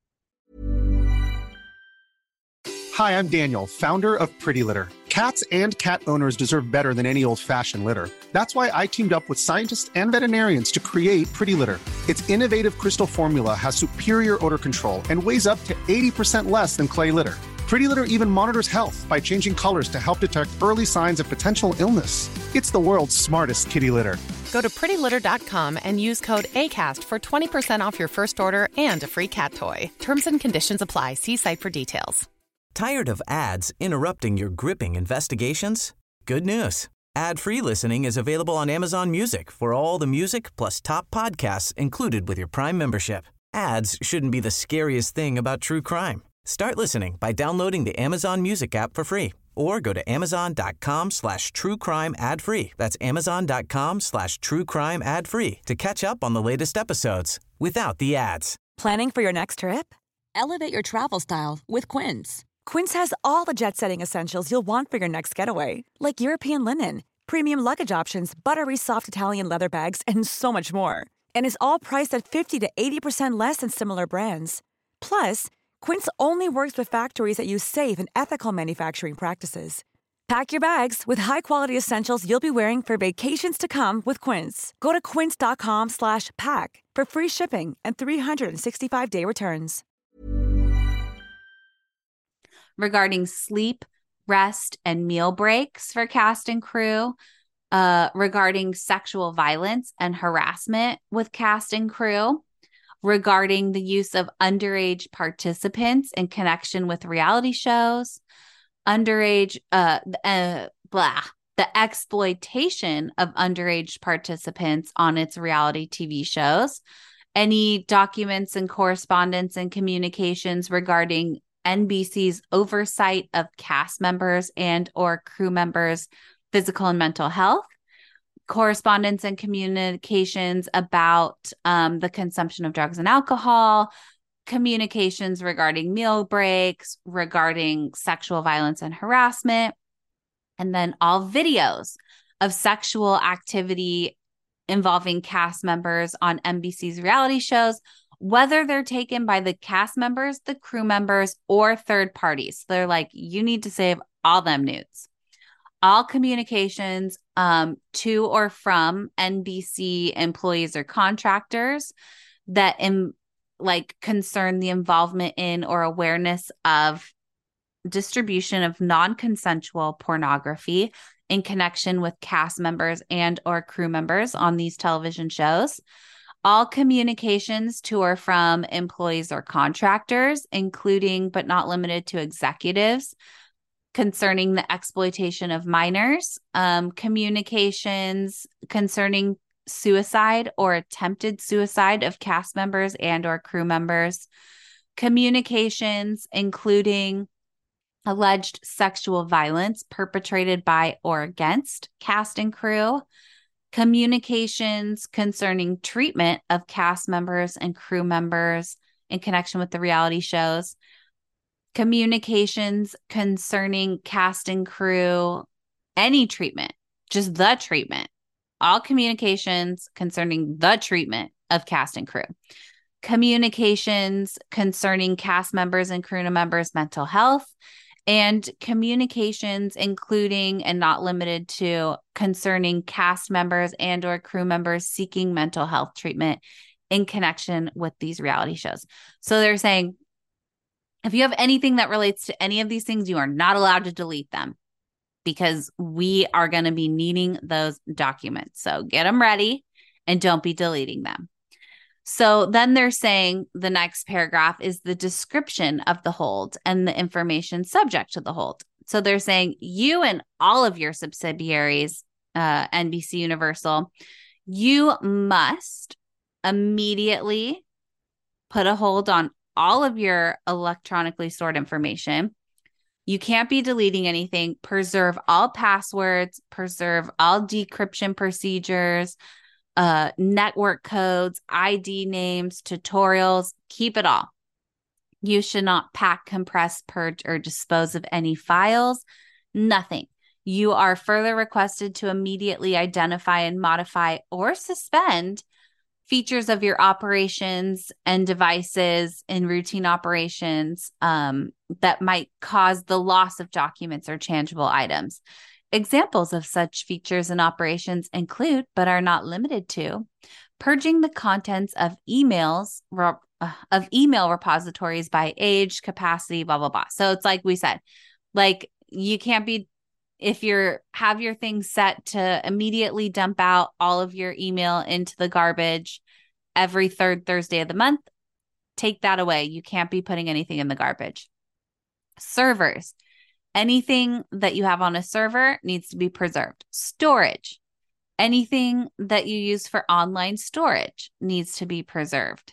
Hi, I'm Daniel, founder of Pretty Litter. Cats and cat owners deserve better than any old-fashioned litter. That's why I teamed up with scientists and veterinarians to create Pretty Litter. Its innovative crystal formula has superior odor control and weighs up to eighty percent less than clay litter. Pretty Litter even monitors health by changing colors to help detect early signs of potential illness. It's the world's smartest kitty litter. Go to pretty litter dot com and use code ACAST for twenty percent off your first order and a free cat toy. Terms and conditions apply. See site for details. Tired of ads interrupting your gripping investigations? Good news. Ad-free listening is available on Amazon Music for all the music plus top podcasts included with your Prime membership. Ads shouldn't be the scariest thing about true crime. Start listening by downloading the Amazon Music app for free or go to amazon.com slash true crime ad free. That's amazon.com slash true crime ad free to catch up on the latest episodes without the ads. Planning for your next trip? Elevate your travel style with Quince. Quince has all the jet-setting essentials you'll want for your next getaway, like European linen, premium luggage options, buttery soft Italian leather bags, and so much more. And is all priced at fifty to eighty percent less than similar brands. Plus, Quince only works with factories that use safe and ethical manufacturing practices. Pack your bags with high-quality essentials you'll be wearing for vacations to come with Quince. Go to quince.com slash pack for free shipping and three sixty-five day returns. Regarding sleep, rest, and meal breaks for cast and crew, uh, regarding sexual violence and harassment with cast and crew, regarding the use of underage participants in connection with reality shows, underage, uh, uh, blah, the exploitation of underage participants on its reality T V shows, any documents and correspondence and communications regarding N B C's oversight of cast members and or crew members' physical and mental health, correspondence and communications about um, the consumption of drugs and alcohol, communications regarding meal breaks, regarding sexual violence and harassment, and then all videos of sexual activity involving cast members on N B C's reality shows, whether they're taken by the cast members, the crew members, or third parties. They're like, you need to save all them nudes. All communications um, to or from N B C employees or contractors that in, like concern the involvement in or awareness of distribution of non-consensual pornography in connection with cast members and or crew members on these television shows. All communications to or from employees or contractors, including but not limited to executives, concerning the exploitation of minors, um, communications concerning suicide or attempted suicide of cast members and or crew members, communications including alleged sexual violence perpetrated by or against cast and crew, communications concerning treatment of cast members and crew members in connection with the reality shows, communications concerning cast and crew, any treatment, just the treatment, all communications concerning the treatment of cast and crew, communications concerning cast members and crew members' mental health, and communications including and not limited to concerning cast members and or crew members seeking mental health treatment in connection with these reality shows. So they're saying, if you have anything that relates to any of these things, you are not allowed to delete them because we are going to be needing those documents. So get them ready and don't be deleting them. So then they're saying the next paragraph is the description of the hold and the information subject to the hold. So they're saying you and all of your subsidiaries, uh, N B C Universal, you must immediately put a hold on all of your electronically stored information. You can't be deleting anything. Preserve all passwords, preserve all decryption procedures, uh, network codes, I D names, tutorials, keep it all. You should not pack, compress, purge, or dispose of any files, nothing. You are further requested to immediately identify and modify or suspend features of your operations and devices in routine operations um, that might cause the loss of documents or tangible items. Examples of such features and operations include, but are not limited to, purging the contents of emails, re- uh, of email repositories by age, capacity, blah, blah, blah. So it's like we said, like you can't be, if you're have your things set to immediately dump out all of your email into the garbage every third Thursday of the month, take that away. You can't be putting anything in the garbage. Servers. Anything that you have on a server needs to be preserved. Storage. Anything that you use for online storage needs to be preserved.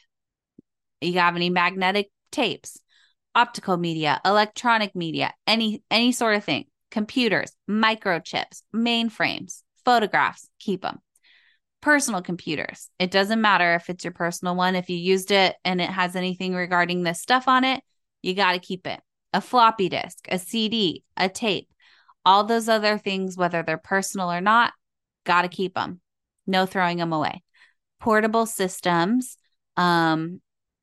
You have any magnetic tapes, optical media, electronic media, any any sort of thing. Computers, microchips, mainframes, photographs, keep them. Personal computers. It doesn't matter if it's your personal one. If you used it and it has anything regarding this stuff on it, you got to keep it. A floppy disk, a C D, a tape, all those other things, whether they're personal or not, got to keep them. No throwing them away. Portable systems. Um,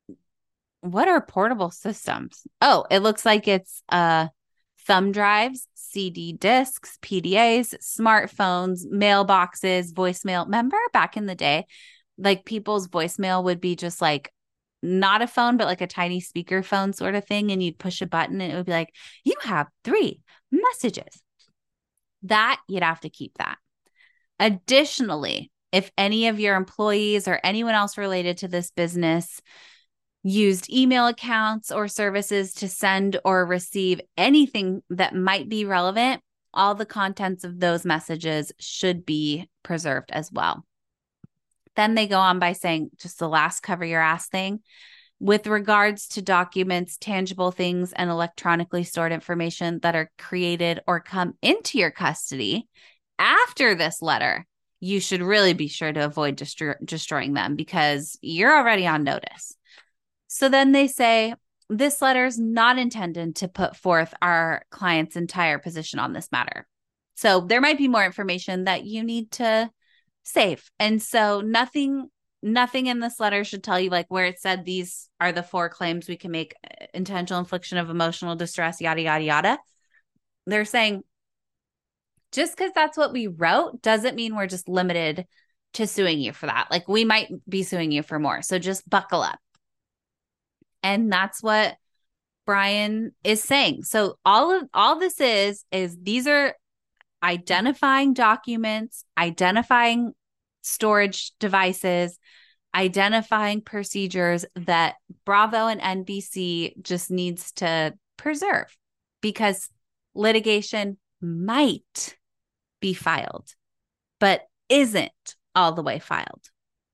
what are portable systems? Oh, it looks like it's uh, thumb drives, C D discs, P D As, smartphones, mailboxes, voicemail. Remember back in the day, like people's voicemail would be just like, not a phone, but like a tiny speaker phone sort of thing. And you'd push a button and it would be like, you have three messages. That you'd have to keep that. Additionally, if any of your employees or anyone else related to this business used email accounts or services to send or receive anything that might be relevant, all the contents of those messages should be preserved as well. Then they go on by saying, just the last cover your ass thing, with regards to documents, tangible things, and electronically stored information that are created or come into your custody after this letter, you should really be sure to avoid destroy- destroying them because you're already on notice. So then they say, this letter is not intended to put forth our client's entire position on this matter. So there might be more information that you need to save. And so nothing, nothing in this letter should tell you like where it said these are the four claims we can make: intentional infliction of emotional distress, yada, yada, yada. They're saying just because that's what we wrote doesn't mean we're just limited to suing you for that. Like we might be suing you for more. So just buckle up. And that's what Brian is saying. So all of all this is, is these are identifying documents, identifying storage devices, identifying procedures that Bravo and N B C just needs to preserve because litigation might be filed, but isn't all the way filed.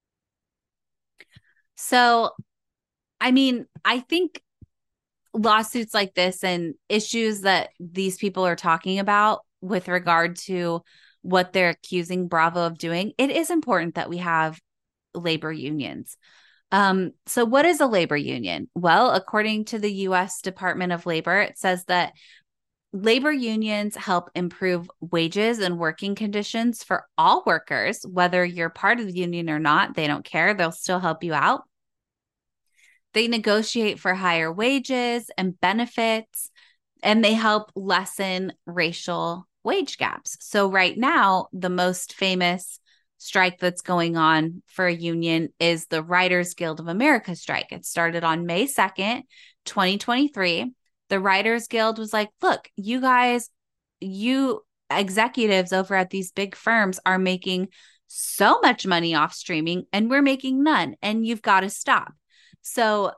So, I mean, I think lawsuits like this and issues that these people are talking about with regard to what they're accusing Bravo of doing, it is important that we have labor unions. Um, so what is a labor union? Well, according to the U S Department of Labor, it says that labor unions help improve wages and working conditions for all workers, whether you're part of the union or not. They don't care. They'll still help you out. They negotiate for higher wages and benefits, and they help lessen racial wage gaps. So right now, the most famous strike that's going on for a union is the Writers Guild of America strike. It started on May second, twenty twenty-three. The Writers Guild was like, look, you guys, you executives over at these big firms are making so much money off streaming and we're making none, and you've got to stop. So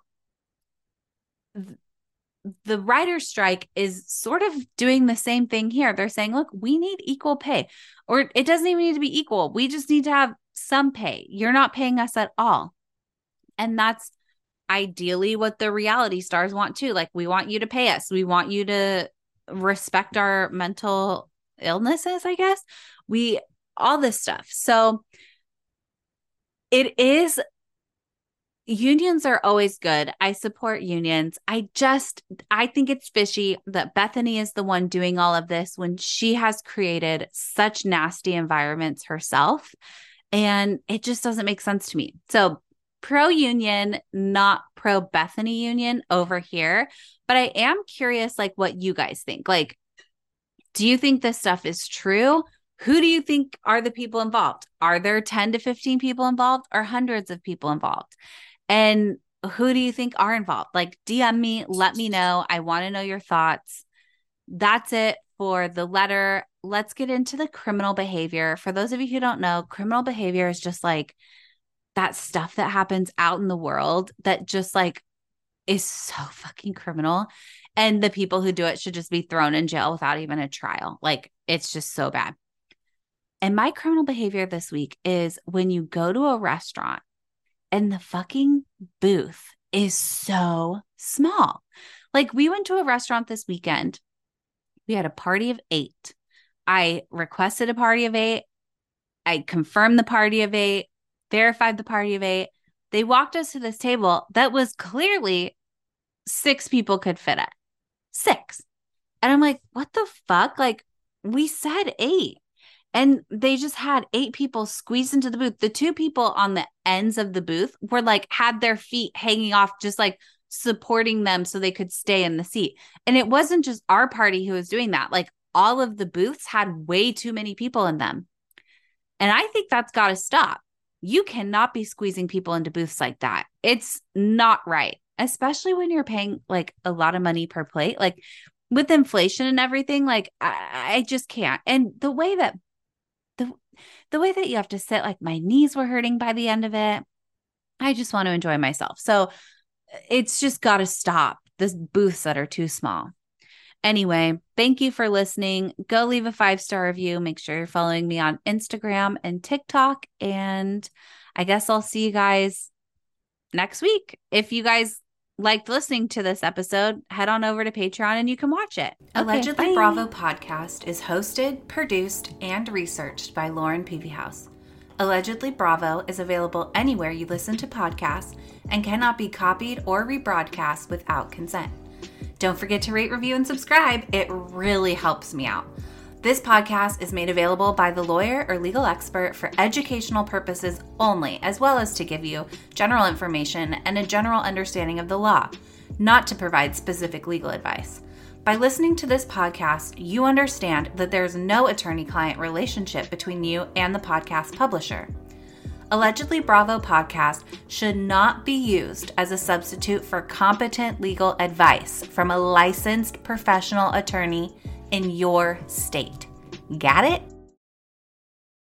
th- the writer's strike is sort of doing the same thing here. They're saying, look, we need equal pay, or it doesn't even need to be equal. We just need to have some pay. You're not paying us at all. And that's ideally what the reality stars want too. Like, we want you to pay us. We want you to respect our mental illnesses, I guess. We, all this stuff. So it is, unions are always good. I support unions. I just, I think it's fishy that Bethany is the one doing all of this when she has created such nasty environments herself. And it just doesn't make sense to me. So pro-union, not pro-Bethany union over here. But I am curious, like, what you guys think. Like, do you think this stuff is true? Who do you think are the people involved? Are there ten to fifteen people involved or hundreds of people involved? And who do you think are involved? Like, D M me, let me know. I want to know your thoughts. That's it for the letter. Let's get into the criminal behavior. For those of you who don't know, criminal behavior is just like that stuff that happens out in the world that just like is so fucking criminal. And the people who do it should just be thrown in jail without even a trial. Like, it's just so bad. And my criminal behavior this week is when you go to a restaurant and the fucking booth is so small. Like, we went to a restaurant this weekend. We had a party of eight. I requested a party of eight. I confirmed the party of eight, verified the party of eight. They walked us to this table that was clearly six people could fit at. Six. And I'm like, what the fuck? Like, we said eight. And they just had eight people squeezed into the booth. The two people on the ends of the booth were like, had their feet hanging off, just like supporting them so they could stay in the seat. And it wasn't just our party who was doing that. Like, all of the booths had way too many people in them. And I think that's got to stop. You cannot be squeezing people into booths like that. It's not right, especially when you're paying like a lot of money per plate. Like, with inflation and everything, like I, I just can't. And the way that The the way that you have to sit, like my knees were hurting by the end of it. I just want to enjoy myself. So it's just got to stop. This booths that are too small. Anyway, thank you for listening. Go leave a five-star review. Make sure you're following me on Instagram and TikTok. And I guess I'll see you guys next week. If you guys liked listening to this episode, head on over to Patreon and you can watch it. Okay, Allegedly bye. Bravo podcast is hosted, produced, and researched by Lauren Peavyhouse. Allegedly Bravo is available anywhere you listen to podcasts and cannot be copied or rebroadcast without consent. Don't forget to rate, review, and subscribe. It really helps me out. This podcast is made available by the lawyer or legal expert for educational purposes only, as well as to give you general information and a general understanding of the law, not to provide specific legal advice. By listening to this podcast, you understand that there's no attorney-client relationship between you and the podcast publisher. Allegedly Bravo podcast should not be used as a substitute for competent legal advice from a licensed professional attorney in your state. Got it?